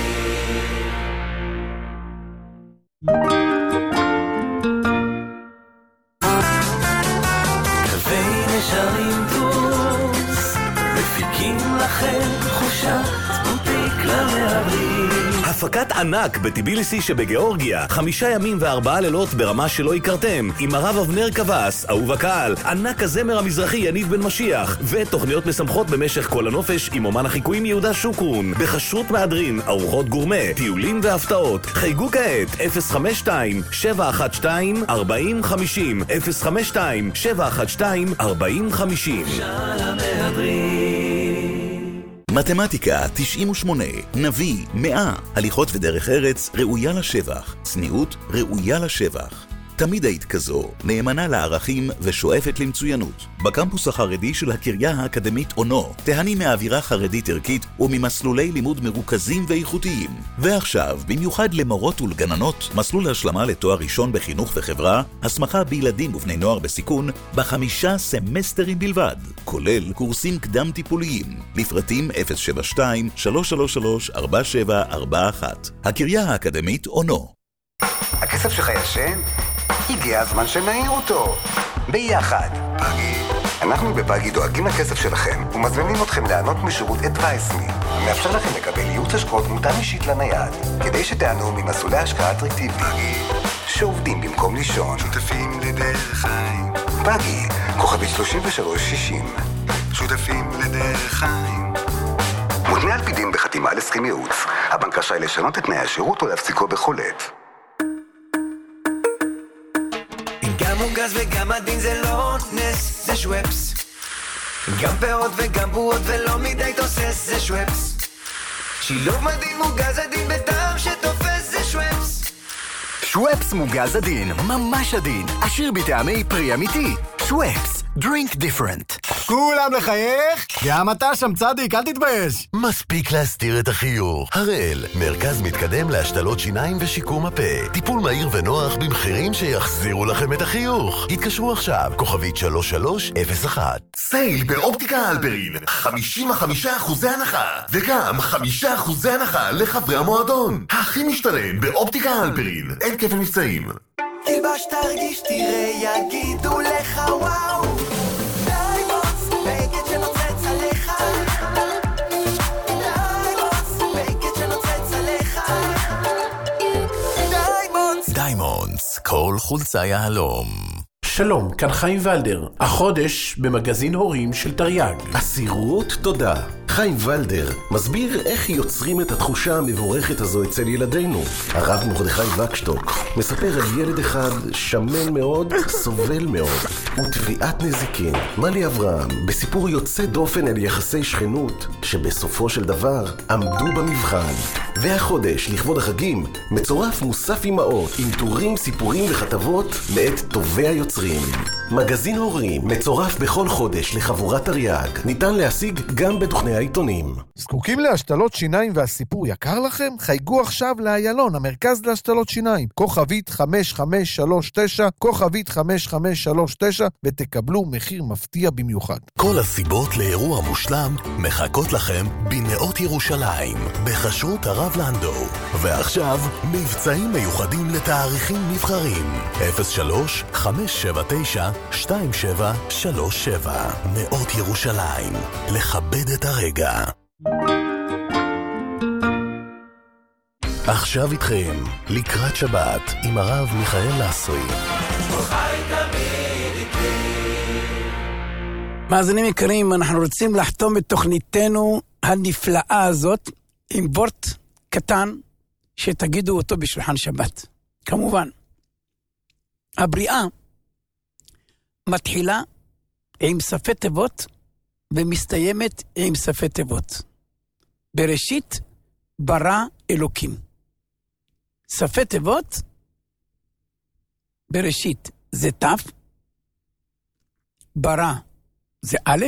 Speaker 5: קווי נשרים פלוס, מפיקים לכם חושה ספוטיק למעברים.
Speaker 6: הפקת ענק בטיביליסי שבגיאורגיה, חמישה ימים וארבעה לילות ברמה שלא הכרתם, עם הרב אבנר קבס, אהוב הקהל, ענק הזמר המזרחי יניב בן משיח, ותוכניות משמחות במשך כל הנופש עם אומן החיקויים יהודה שוקרון, בחשרות מהדרין, ארוחות גורמה, טיולים והפתעות. חייגו כעת אפס חמש שתיים שבע אחת שתיים ארבע אפס חמש אפס אפס חמש שתיים שבע אחת שתיים ארבע אפס חמש
Speaker 5: שעל המהדרין.
Speaker 15: מתמטיקה תשעים ושמונה, נביא מאה, הליכות ודרך ארץ ראויה לשבח, צניעות ראויה לשבח. תמיד היית כזו, נאמנה לערכים ושואפת למצוינות. בקמפוס החרדי של הקריה האקדמית אונו, תהני מאווירה חרדית ערכית וממסלולי לימוד מרוכזים ואיכותיים. ועכשיו, במיוחד למורות ולגננות, מסלול השלמה לתואר ראשון בחינוך וחברה, הסמכה בילדים ובני נוער בסיכון, בחמישה סמסטרים בלבד, כולל קורסים קדם טיפוליים. לפרטים אפס שבע שתיים שלוש שלוש שלוש ארבע שבע ארבע אחת. הקריה האקדמית אונו.
Speaker 16: הכסף שלך ישן? הגיע הזמן שנעיר אותו. ביחד. פאגי. אנחנו בפאגי דואגים לכסף שלכם ומזמינים אתכם לענות משירות אדווייסמי, המאפשר לכם לקבל ייעוץ השקעות מותאם אישית לנייד, כדי שתענו ממסלולי השקעה אטרקטיביים. פאגי. שעובדים במקום לישון. שותפים לדרך חיים. פאגי. כוכבית שלושים ושלוש שישים. שותפים לדרך חיים. מותנה על פי דין בחתימה על הסכם ייעוץ. הבנק רשאי לשנות את תנאי השירות או להפסיקו בכל עת.
Speaker 5: גם מוגז וגם עדין זה לא נס, זה שוואפס. גם פירות וגם בועות ולא מדי תוסס, זה שוואפס. שילוב מדהים מוגז עדין בטעם שתופס, זה שוואפס.
Speaker 13: שוואפס מוגז עדין, ממש עדין, עשיר בטעמי פרי אמיתי. שוואפס, drink different.
Speaker 8: כולם לחייך? גם אתה שם צדיק, אל תתבייש.
Speaker 7: מספיק להסתיר את החיוך. הראל, מרכז מתקדם להשתלות שיניים ושיקום הפה. טיפול מהיר ונוח במחירים שיחזירו לכם את החיוך. התקשרו עכשיו, כוכבית שלוש שלוש אפס אחת.
Speaker 17: סייל באופטיקה הלפרין, חמישים וחמישה אחוזי הנחה, וגם חמישה אחוזי הנחה לחברי המועדון. הכי משתלם באופטיקה הלפרין, אין כפל מבצעים.
Speaker 5: תלבש תרגיש תראה יגידו לך וואו, דיימונדס בגד שנוצץ עליך, דיימונדס בגד שנוצץ עליך, דיימונדס
Speaker 7: דיימונדס, כל חולצה יהלום.
Speaker 18: שלום, כאן חיים ולדר, החודש במגזין הורים של תרי"ג.
Speaker 19: אסירות תודה. חיים ולדר מסביר איך יוצרים את התחושה המבורכת הזו אצל ילדינו. הרב מרדכי וקשטוק מספר על ילד אחד שמן מאוד, סובל מאוד, ותביעת נזיקין. מלי אברהם בסיפור יוצא דופן על יחסי שכנות, שבסופו של דבר עמדו במבחן. והחודש, לכבוד החגים, מצורף מוסף אמהות עם טורים, סיפורים וכתבות מאת טובי היוצרים. מגזין הורים מצורף בכל חודש לחבורת תרי"ג. ניתן להשיג גם בתוכני העיתונים.
Speaker 12: זקוקים להשתלות שיניים והסיפור יקר לכם? חייגו עכשיו לאיילון, המרכז להשתלות שיניים. כוכבית חמש חמש שלוש תשע, כוכבית חמש חמש שלוש תשע, ותקבלו מחיר מפתיע במיוחד.
Speaker 7: כל הסיבות לאירוע מושלם מחכות לכם בנאות ירושלים, בחשרות הרב לנדו. ועכשיו, מבצעים מיוחדים לתאריכים נבחרים. אפס שלוש חמש שבע תשע שתיים שבע שלוש שבע. נאות ירושלים, לכבד את הרגע. עכשיו איתכם, לקראת שבת, עם הרב מיכאל לסרי.
Speaker 4: מאזינים יקרים, אנחנו רוצים לחתום את תוכניתנו הנפלאה הזאת עם וורט קטן שתגידו אותו בשולחן שבת. כמובן, הבריאה מתחילה עם שפי תיבות ומסתיימת עם שפי תיבות. בראשית ברא אלוקים. שפי תיבות בראשית זה ת', ברא זה א',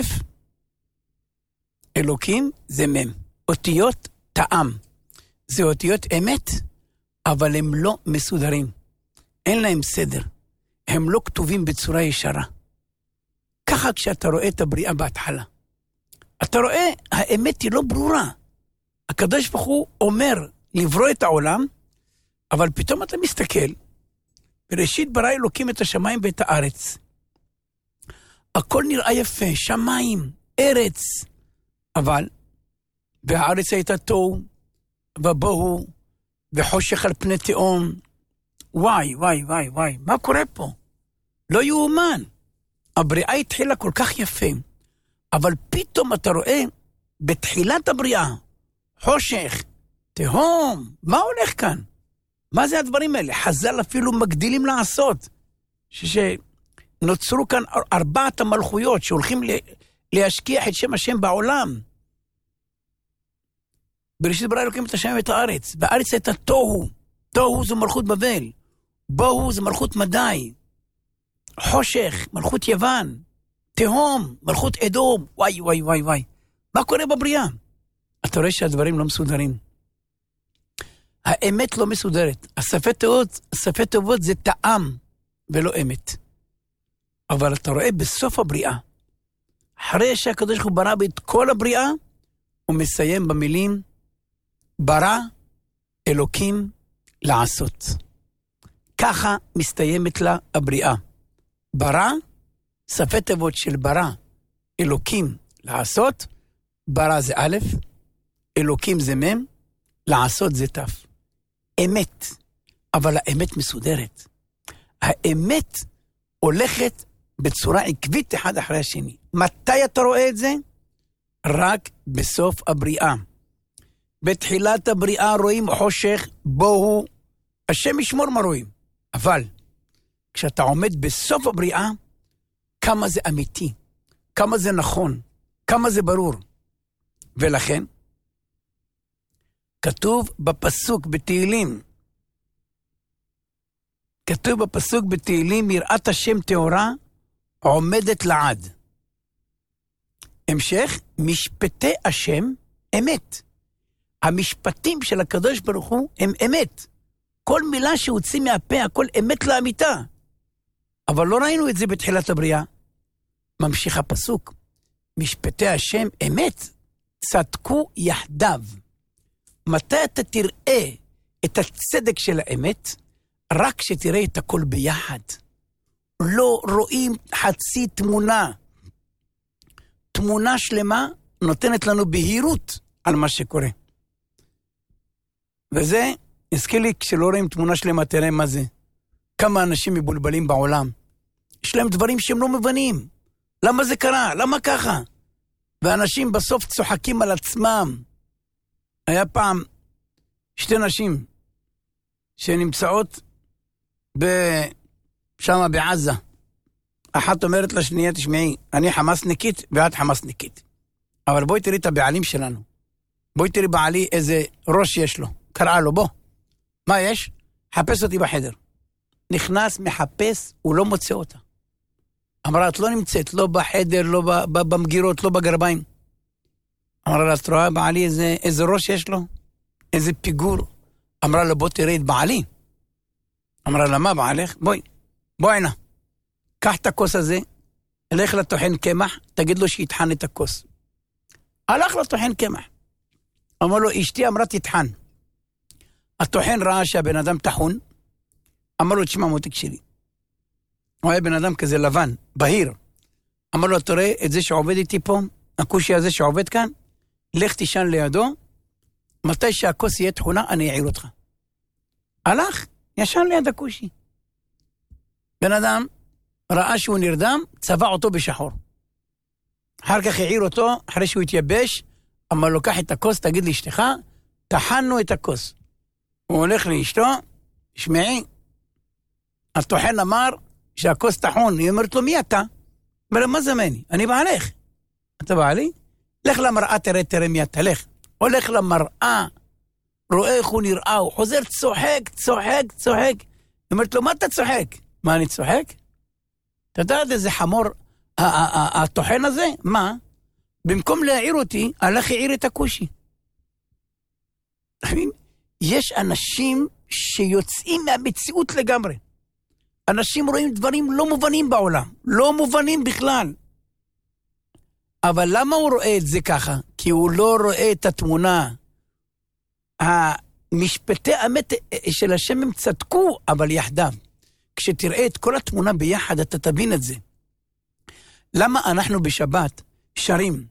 Speaker 4: אלוקים זה מ'. אותיות טעם. זה אותיות אמת, אבל הם לא מסודרים. אין להם סדר. הם לא כתובים בצורה ישרה. ככה כשאתה רואה את הבריאה בהתחלה. אתה רואה, האמת היא לא ברורה. הקדוש ברוך הוא אומר לברוא את העולם, אבל פתאום אתה מסתכל, בראשית ברא אלוקים את השמיים ואת הארץ. הכל נראה יפה, שמיים, ארץ, אבל והארץ הייתה תוהו, ובוהו, וחושך על פני תהום. וואי, וואי, וואי, וואי, מה קורה פה? לא יאומן. הבריאה התחילה כל כך יפה, אבל פתאום אתה רואה, בתחילת הבריאה, חושך, תהום, מה הולך כאן? מה זה הדברים האלה? חז"ל אפילו מגדילים לעשות, שנוצרו כאן ארבעת המלכויות, שהולכים להשכיח את שם השם בעולם. בראשית ברא אלוקים את השמיים ואת הארץ, והארץ הייתה תוהו, תוהו זו מלכות בבל, בוהו זו מלכות מדי, חושך, מלכות יוון, תהום, מלכות אדום, וואי וואי וואי וואי. מה קורה בבריאה? אתה רואה שהדברים לא מסודרים. האמת לא מסודרת. השפי תיבות, השפי תיבות זה טעם ולא אמת. אבל אתה רואה בסוף הבריאה, אחרי שהקדוש ברוך הוא ברא את כל הבריאה, הוא מסיים במילים, ברא אלוקים לעשות. ככה מסתיימת לה הבריאה. ברא, שפי תיבות של ברא, אלוקים לעשות, ברא זה א', אלוקים זה מ', לעשות זה ת'. אמת, אבל האמת מסודרת. האמת הולכת בצורה עקבית אחד אחרי השני. מתי אתה רואה את זה? רק בסוף הבריאה. בתחילת הבריאה רואים חושך, בוהו, השם ישמור מה רואים. אבל כשאתה עומד בסוף הבריאה, כמה זה אמיתי, כמה זה נכון, כמה זה ברור. ולכן, כתוב בפסוק בתהילים, כתוב בפסוק בתהילים, יראת השם טהורה עומדת לעד. המשך, משפטי השם אמת. המשפטים של הקדוש ברוך הוא הם אמת. כל מילה שהוציא מהפה, הכל אמת לאמיתה. אבל לא ראינו את זה בתחילת הבריאה. ממשיך הפסוק, משפטי השם אמת, צדקו יחדיו. מתי אתה תראה את הצדק של האמת? רק שתראה את הכל ביחד. לא רואים חצי תמונה. תמונה שלמה נותנת לנו בהירות על מה שקורה. וזה, הזכיר לי, כשלא רואים תמונה שלמה, תראה מה זה. כמה אנשים מבולבלים בעולם. יש להם דברים שהם לא מבנים. למה זה קרה? למה ככה? ואנשים בסוף צוחקים על עצמם. היה פעם שתי נשים שנמצאות שם בעזה. אחת אומרת לשנייה, תשמעי, אני חמאסניקית ואת חמאסניקית. אבל בואי תראי את הבעלים שלנו. בואי תראי בעלי איזה ראש יש לו. קראה לו, בוא, מה יש? חפש אותי בחדר. נכנס, מחפש, הוא לא מוצא אותה. אמרה, את לא נמצאת, לא בחדר, לא במגירות, לא בגרביים. אמרה לה, את רואה בעלי איזה, איזה ראש יש לו? איזה פיגור? אמרה לה, בוא תראה את בעלי. אמרה לה, מה בעלך? בואי, בואי הנה. קח את הכוס הזה, הלך לטוחן קמח, תגיד לו שיטחן את הכוס. הלך לטוחן קמח. אמר לו, אשתי אמרה תטחן. הטוחן ראה שהבן אדם תחון, אמר לו, תשמע מותק שלי. הוא היה בן אדם כזה לבן, בהיר. אמר לו, תראה את זה שעובד איתי פה, הכושי הזה שעובד כאן, לך תישן לידו, מתי שהכוס יהיה תחונה, אני אעיר אותך. הלך, ישן ליד הכושי. בן אדם ראה שהוא נרדם, צבע אותו בשחור. אחר כך העיר אותו, אחרי שהוא התייבש, אמר לו, קח את הכוס, תגיד לאשתך, תחנו את הכוס. הוא הולך לאשתו, שמעי, הטוחן אמר שהכוס תחון, היא אומרת לו, מי אתה? אומר לו, מה זה מני? אני בעלך. אתה בעלי? לך למראה, תראה, תראה מי אתה, לך. הולך למראה, רואה איך הוא נראה, הוא חוזר, צוחק, צוחק, צוחק. היא אומרת לו, מה אתה צוחק? מה אני צוחק? אתה יודע איזה חמור, הטוחן הזה? מה? במקום להעיר אותי, הלך העיר את הכושי. יש אנשים שיוצאים מהמציאות לגמרי. אנשים רואים דברים לא מובנים בעולם, לא מובנים בכלל. אבל למה הוא רואה את זה ככה? כי הוא לא רואה את התמונה. המשפטי האמת של השם הם צדקו, אבל יחדיו. כשתראה את כל התמונה ביחד, אתה תבין את זה. למה אנחנו בשבת שרים?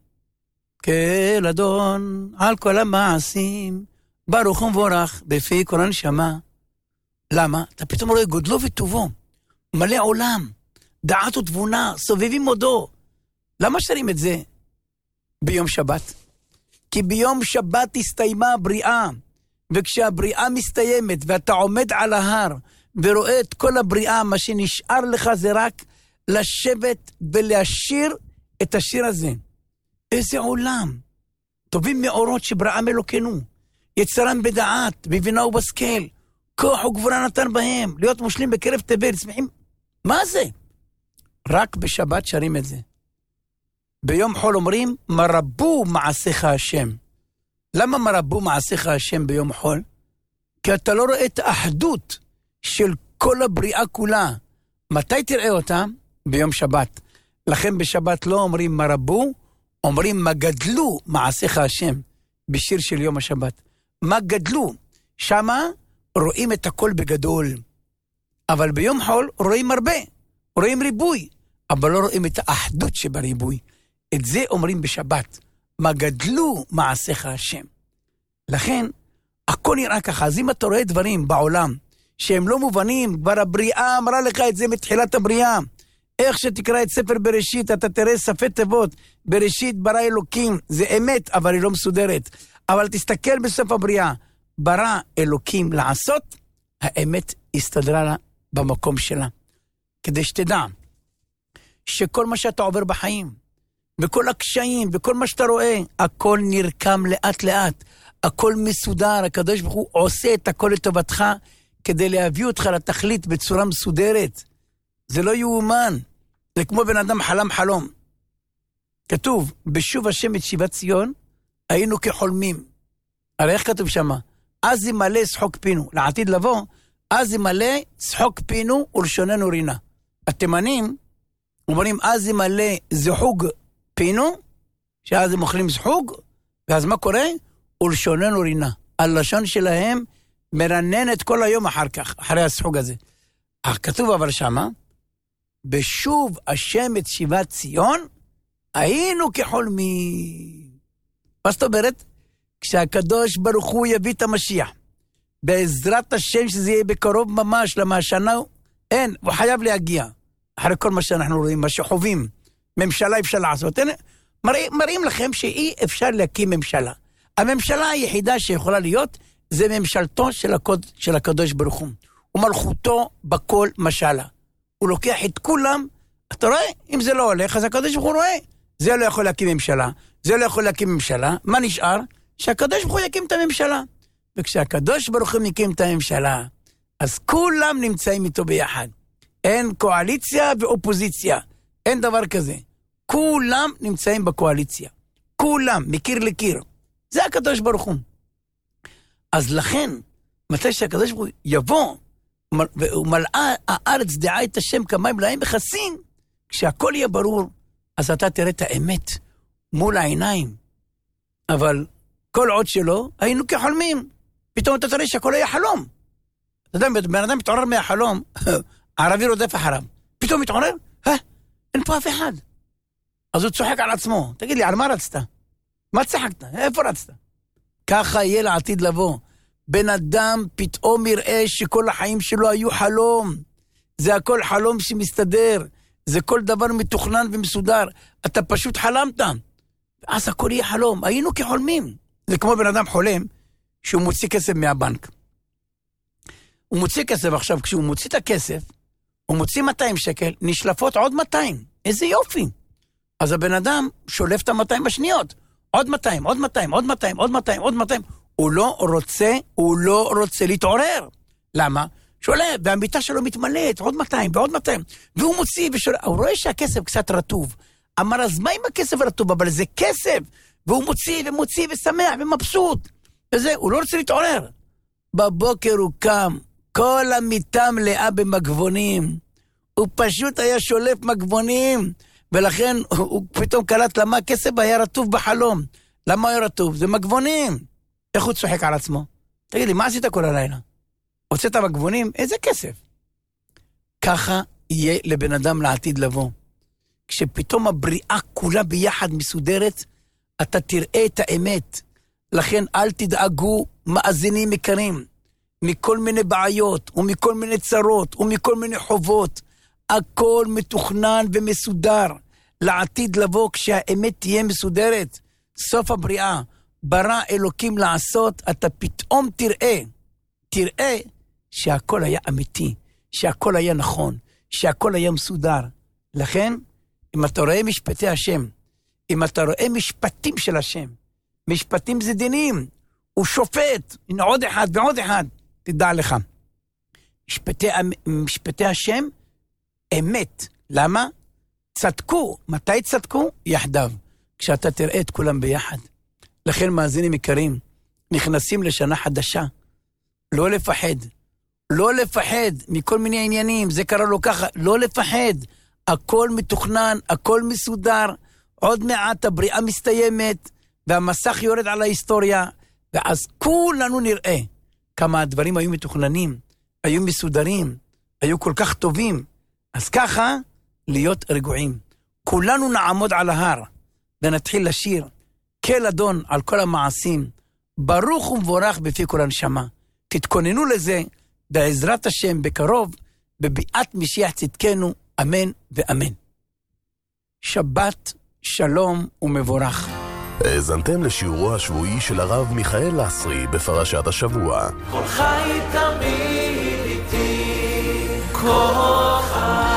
Speaker 4: כל אדון על כל המעשים, ברוך ומבורך בפי כל הנשמה. למה? אתה פתאום רואה גודלו וטובו, מלא עולם, דעת ותבונה, סובבים מודו. למה שרים את זה ביום שבת? כי ביום שבת הסתיימה הבריאה, וכשהבריאה מסתיימת ואתה עומד על ההר ורואה את כל הבריאה, מה שנשאר לך זה רק לשבת ולהשיר את השיר הזה. איזה עולם, טובים מאורות שבראם אלוקינו, יצרם בדעת, בבינה ובשכל, כוח וגבורה נתן בהם, להיות מושלים בקרב תבל, שמחים. מה זה? רק בשבת שרים את זה. ביום חול אומרים, מרבו מעשיך השם. למה מרבו מעשיך השם ביום חול? כי אתה לא רואה את האחדות של כל הבריאה כולה. מתי תראה אותה? ביום שבת. לכן בשבת לא אומרים מרבו, אומרים מה גדלו מעשיך השם, בשיר של יום השבת. מה גדלו? שמה רואים את הכל בגדול. אבל ביום חול רואים הרבה, רואים ריבוי, אבל לא רואים את האחדות שבריבוי. את זה אומרים בשבת, מה גדלו מעשיך השם. לכן, הכל נראה ככה. אז אם אתה רואה דברים בעולם שהם לא מובנים, כבר הבריאה אמרה לך את זה מתחילת הבריאה. איך שתקרא את ספר בראשית, אתה תראה שפי תיבות, בראשית ברא אלוקים, זה אמת, אבל היא לא מסודרת. אבל תסתכל בסוף הבריאה, ברא אלוקים לעשות, האמת הסתדרה לה במקום שלה. כדי שתדע, שכל מה שאתה עובר בחיים, וכל הקשיים, וכל מה שאתה רואה, הכל נרקם לאט לאט, הכל מסודר, הקדוש ברוך הוא עושה את הכל לטובתך, כדי להביא אותך לתכלית בצורה מסודרת. זה לא יאומן, זה כמו בן אדם חלם חלום. כתוב, בשוב השם את שיבת ציון, היינו כחולמים. הרי איך כתוב שמה? אז ימלא שחוק פינו. לעתיד לבוא, אז ימלא שחוק פינו ולשוננו רינה. התימנים אומרים, אז ימלא זחוג פינו, שאז הם אוכלים זחוג, ואז מה קורה? ולשוננו רינה. הלשון שלהם מרננת כל היום אחר כך, אחרי השחוג הזה. כתוב אבל שמה, בשוב השם את שיבת ציון, היינו כחולמים. מה זאת אומרת? כשהקדוש ברוך הוא יביא את המשיח, בעזרת השם שזה יהיה בקרוב ממש, למה השנה אין, הוא חייב להגיע. אחרי כל מה שאנחנו רואים, מה שחווים, ממשלה אפשר לעשות. אין, מראים, מראים לכם שאי אפשר להקים ממשלה. הממשלה היחידה שיכולה להיות, זה ממשלתו של, הקוד, של הקדוש ברוך הוא. ומלכותו בכל משלה. הוא לוקח את כולם, אתה רואה? אם זה לא הולך, אז הקדוש ברוך הוא רואה. זה לא יכול להקים ממשלה, זה לא יכול להקים ממשלה. מה נשאר? שהקדוש ברוך הוא יקים את הממשלה. וכשהקדוש ברוך הוא מקים את הממשלה, אז כולם נמצאים איתו ביחד. אין קואליציה ואופוזיציה. אין דבר כזה. כולם נמצאים בקואליציה. כולם, מקיר לקיר. זה הקדוש ברוך הוא. אז לכן, מתי שהקדוש ברוך הוא יבוא, ומלאה הארץ דעה את השם כמים להם בחסין, כשהכל יהיה ברור, אז אתה תראה את האמת מול העיניים. אבל כל עוד שלא, היינו כחולמים. פתאום אתה תראה שהכל היה חלום. אתה יודע, בן אדם מתעורר מהחלום, הערבי רודף אחריו. פתאום מתעורר, אה, אין פה אף אחד. אז הוא צוחק על עצמו. תגיד לי, על מה רצת? מה צחקת? איפה רצת? ככה יהיה לעתיד לבוא. בן אדם פתאום יראה שכל החיים שלו היו חלום. זה הכל חלום שמסתדר. זה כל דבר מתוכנן ומסודר. אתה פשוט חלמת. אז הכל יהיה חלום. היינו כחולמים. זה כמו בן אדם חולם שהוא מוציא כסף מהבנק. הוא מוציא כסף עכשיו, כשהוא מוציא את הכסף, הוא מוציא מאתיים שקל, נשלפות עוד מאתיים. איזה יופי. אז הבן אדם שולף את ה-מאתיים בשניות. עוד מאתיים, עוד מאתיים, עוד מאתיים, עוד מאתיים, עוד מאתיים. הוא לא רוצה, הוא לא רוצה להתעורר. למה? שולף, והמיטה שלו מתמלאת, עוד מאתיים ועוד מאתיים. והוא מוציא ושולף. הוא רואה שהכסף קצת רטוב. אמר, אז מה עם הכסף רטוב? אבל זה כסף. והוא מוציא ומוציא ושמח ומבסוט. וזה, הוא לא רוצה להתעורר. בבוקר הוא קם, כל המיטה מלאה במגבונים. הוא פשוט היה שולף מגבונים. ולכן הוא פתאום קלט למה הכסף היה רטוב בחלום. למה היה רטוב? זה מגבונים. איך הוא צוחק על עצמו? תגיד לי, מה עשית כל הלילה? הוצאת מגבונים? איזה כסף? ככה יהיה לבן אדם לעתיד לבוא. כשפתאום הבריאה כולה ביחד מסודרת, אתה תראה את האמת. לכן אל תדאגו, מאזינים יקרים, מכל מיני בעיות, ומכל מיני צרות, ומכל מיני חובות. הכל מתוכנן ומסודר. לעתיד לבוא כשהאמת תהיה מסודרת. סוף הבריאה, ברא אלוקים לעשות, אתה פתאום תראה, תראה שהכל היה אמיתי, שהכל היה נכון, שהכל היה מסודר. לכן, אם אתה רואה משפטי השם, אם אתה רואה משפטים של השם, משפטים זה דינים, הוא שופט, הנה עוד אחד ועוד אחד, תדע לך. משפטי, משפטי השם, אמת. למה? צדקו. מתי צדקו? יחדיו. כשאתה תראה את כולם ביחד. לכן מאזינים יקרים, נכנסים לשנה חדשה. לא לפחד. לא לפחד מכל מיני עניינים. זה קרה לו ככה. לא לפחד. הכל מתוכנן, הכל מסודר. עוד מעט הבריאה מסתיימת, והמסך יורד על ההיסטוריה, ואז כולנו נראה כמה הדברים היו מתוכננים, היו מסודרים, היו כל כך טובים. אז ככה, להיות רגועים. כולנו נעמוד על ההר, ונתחיל לשיר, כל אדון על כל המעשים, ברוך ומבורך בפי כל הנשמה. תתכוננו לזה, בעזרת השם בקרוב, בביאת משיח צדקנו, אמן ואמן. שבת, שלום ומבורך.
Speaker 6: האזנתם לשיעורו השבועי של הרב מיכאל לסרי בפרשת השבוע.
Speaker 11: כל חי תמיד איתי, כל חי.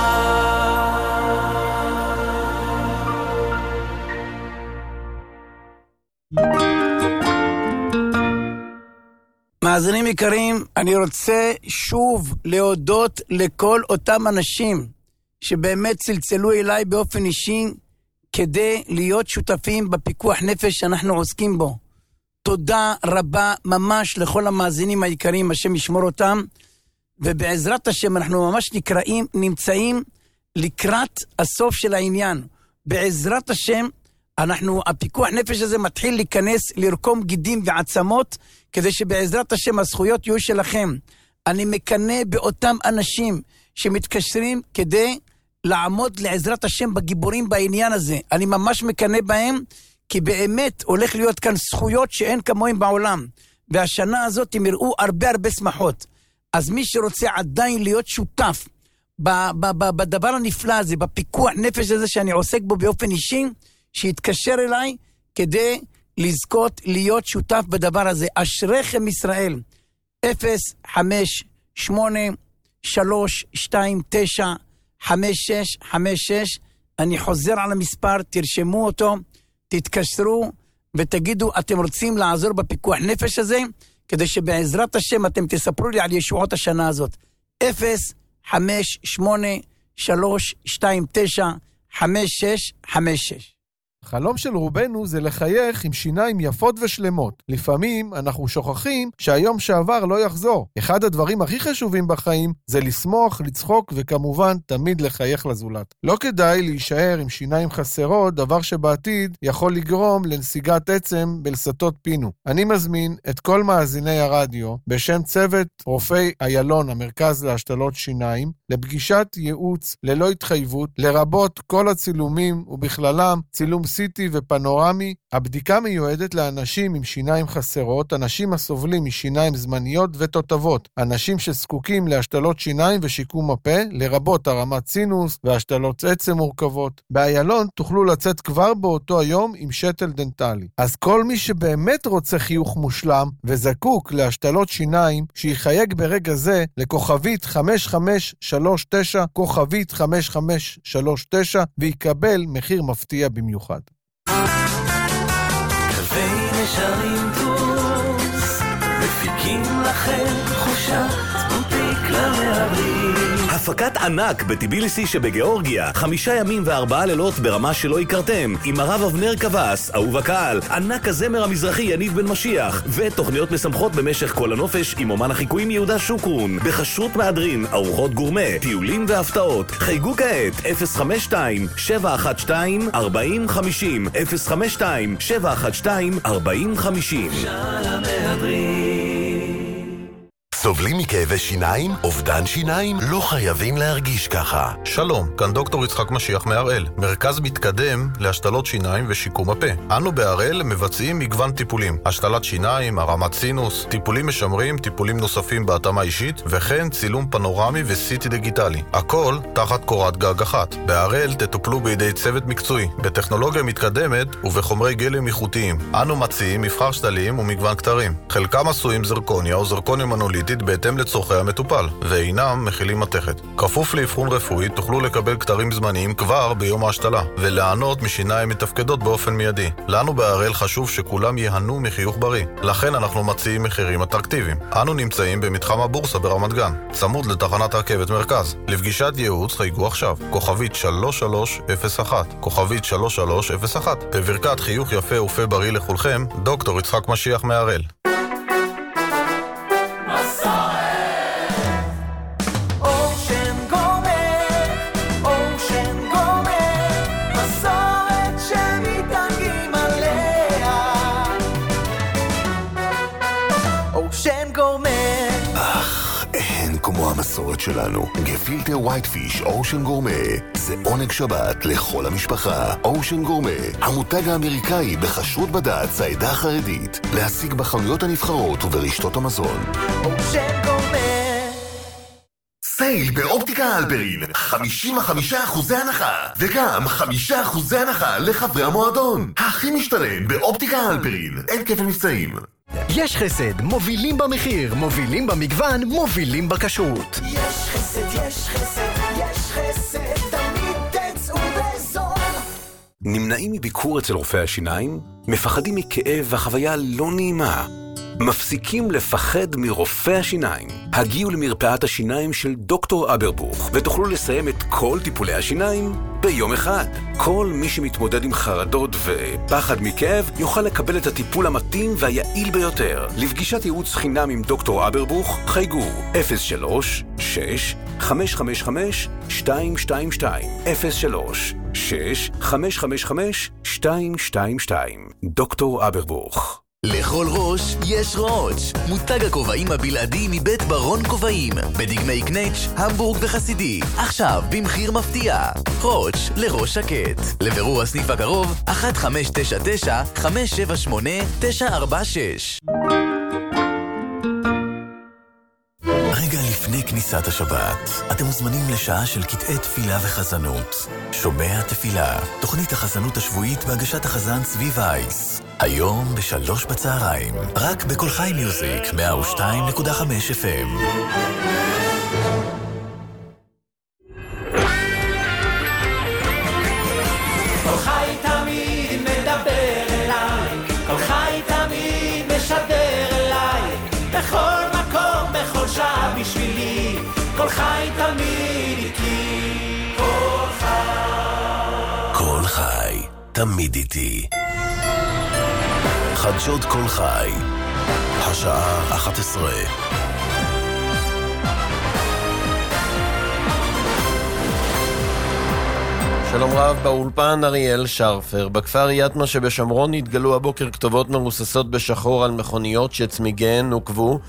Speaker 4: מאזינים יקרים, אני רוצה שוב להודות לכל אותם אנשים שבאמת צלצלו אליי באופן אישי כדי להיות שותפים בפיקוח נפש שאנחנו עוסקים בו. תודה רבה ממש לכל המאזינים היקרים, השם ישמור אותם, ובעזרת השם אנחנו ממש נקראים, נמצאים לקראת הסוף של העניין. בעזרת השם אנחנו, הפיקוח נפש הזה מתחיל להיכנס, לרקום גידים ועצמות, כדי שבעזרת השם הזכויות יהיו שלכם. אני מקנה באותם אנשים שמתקשרים כדי לעמוד לעזרת השם בגיבורים בעניין הזה. אני ממש מקנה בהם, כי באמת הולך להיות כאן זכויות שאין כמוהם בעולם. והשנה הזאת הם יראו הרבה הרבה שמחות. אז מי שרוצה עדיין להיות שותף ב- ב- ב- בדבר הנפלא הזה, בפיקוח נפש הזה שאני עוסק בו באופן אישי, שיתקשר אליי כדי לזכות להיות שותף בדבר הזה. אשריכם ישראל. אפס חמש שמונה שלוש שתיים תשע חמש שש חמש שש. אני חוזר על המספר, תרשמו אותו, תתקשרו ותגידו אתם רוצים לעזור בפיקוח נפש הזה, כדי שבעזרת השם אתם תספרו לי על ישועות השנה הזאת. אפס חמש שמונה שלוש שתיים תשע חמש שש חמש שש.
Speaker 12: החלום של רובנו זה לחייך עם שיניים יפות ושלמות. לפעמים אנחנו שוכחים שהיום שעבר לא יחזור. אחד הדברים הכי חשובים בחיים זה לשמוח, לצחוק וכמובן תמיד לחייך לזולת. לא כדאי להישאר עם שיניים חסרות, דבר שבעתיד יכול לגרום לנסיגת עצם בלסתות פינו. אני מזמין את כל מאזיני הרדיו בשם צוות רופאי איילון, המרכז להשתלות שיניים, לפגישת ייעוץ ללא התחייבות, לרבות כל הצילומים ובכללם צילום סיטי ופנורמי. הבדיקה מיועדת לאנשים עם שיניים חסרות, אנשים הסובלים משיניים זמניות ותותבות, אנשים שזקוקים להשתלות שיניים ושיקום הפה, לרבות הרמת סינוס והשתלות עצם מורכבות. באיילון תוכלו לצאת כבר באותו היום עם שתל דנטלי. אז כל מי שבאמת רוצה חיוך מושלם וזקוק להשתלות שיניים, שיחייג ברגע זה לכוכבית חמש חמש שלוש תשע, כוכבית חמש חמש שלוש תשע, ויקבל מחיר מפתיע במיוחד.
Speaker 11: כלבי נשארים טוס, מפיקים לכם תחושה ספונטיק למעברים.
Speaker 6: הפקת ענק בטיביליסי שבגיאורגיה, חמישה ימים וארבעה לילות ברמה שלא הכרתם, עם הרב אבנר קבס, אהוב הקהל, ענק הזמר המזרחי יניב בן משיח, ותוכניות משמחות במשך כל הנופש עם אומן החיקויים יהודה שוקרון, בחשות מהדרין, ארוחות גורמה, טיולים והפתעות. חייגו כעת אפס חמש שתיים שבע אחת שתיים ארבע אפס חמש אפס אפס חמש שתיים שבע אחת שתיים ארבע אפס חמש אפס.
Speaker 11: שעל המהדרין.
Speaker 17: סובלים מכאבי שיניים? אובדן שיניים? לא חייבים להרגיש ככה.
Speaker 20: שלום, כאן דוקטור יצחק משיח מהראל, מרכז מתקדם להשתלות שיניים ושיקום הפה. אנו בהראל מבצעים מגוון טיפולים, השתלת שיניים, הרמת סינוס, טיפולים משמרים, טיפולים נוספים בהתאמה אישית, וכן צילום פנורמי וסיטי דיגיטלי. הכל תחת קורת גג אחת. בהראל תטופלו בידי צוות מקצועי, בטכנולוגיה מתקדמת ובחומרי גלם איכותיים. אנו מציעים מבחר שתלים ומגוון כתרים. חלקם עשויים זרקוניה או זרקוניה מנוליטית בהתאם לצורכי המטופל, ואינם מכילים מתכת. כפוף לאבחון רפואי תוכלו לקבל כתרים זמניים כבר ביום ההשתלה, ולענות משיניים מתפקדות באופן מיידי. לנו בהראל חשוב שכולם יהנו מחיוך בריא, לכן אנחנו מציעים מחירים אטרקטיביים. אנו נמצאים במתחם הבורסה ברמת גן, צמוד לתחנת הרכבת מרכז. לפגישת ייעוץ חייגו עכשיו, כוכבית שלוש שלוש אפס אחת, כוכבית שלוש שלוש אפס אחת. בברכת חיוך יפה ופה בריא לכולכם, דוקטור יצחק משיח מהראל.
Speaker 17: כמו המסורת שלנו, גפילטר ווייט פיש אושן גורמה זה עונג שבת לכל המשפחה. אושן גורמה, המותג האמריקאי בחשרות בד"ץ העדה החרדית, להשיג בחנויות הנבחרות וברשתות המזון.
Speaker 11: אושן גורמה.
Speaker 17: סייל באופטיקה הלפרין, חמישים וחמישה אחוז הנחה, וגם חמישה אחוז הנחה לחברי המועדון. הכי משתלם באופטיקה הלפרין, אין כפל מבצעים.
Speaker 13: יש חסד, מובילים במחיר, מובילים במגוון, מובילים בכשרות.
Speaker 11: יש חסד, יש חסד, יש חסד, תמיד תצאו בזול.
Speaker 9: נמנעים מביקור אצל רופא השיניים? מפחדים מכאב והחוויה לא נעימה? מפסיקים לפחד מרופא השיניים. הגיעו למרפאת השיניים של דוקטור אברבוך, ותוכלו לסיים את כל טיפולי השיניים ביום אחד. כל מי שמתמודד עם חרדות ופחד מכאב יוכל לקבל את הטיפול המתאים והיעיל ביותר. לפגישת ייעוץ חינם עם דוקטור אברבוך חייגו אפס שלוש שש חמש חמש חמש שתיים שתיים שתיים אפס שלוש שש חמש חמש חמש שתיים שתיים שתיים. דוקטור אברבוך.
Speaker 21: לכל ראש יש ראש. מותג הכובעים הבלעדי מבית ברון כובעים, בדגמי קנץ', המבורג וחסידי. עכשיו במחיר מפתיע. ראש לראש שקט. לבירור הסניף הקרוב אחת חמש תשע תשע חמש שבע שמונה תשע ארבע שש. רגע לפני כניסת השבת, אתם מוזמנים לשעה של קטעי תפילה וחזנות. שומע תפילה, תוכנית החזנות השבועית בהגשת החזן צבי וייס. היום בשלוש בצהריים, רק בכל חי מיוזיק, מאה ושתיים נקודה חמש אף אם.
Speaker 11: כל חי תמיד מדבר אליי, כל חי תמיד משדר אליי, חי תמיד איתי, כל חי.
Speaker 21: כל חי תמיד איתי. חדשות כל חי, השעה אחת עשרה.
Speaker 1: שלום רב, באולפן אריאל שרפר. בכפר יתמה שבשומרון התגלו הבוקר כתובות מרוססות בשחור על מכוניות שצמיגיהן נוקבו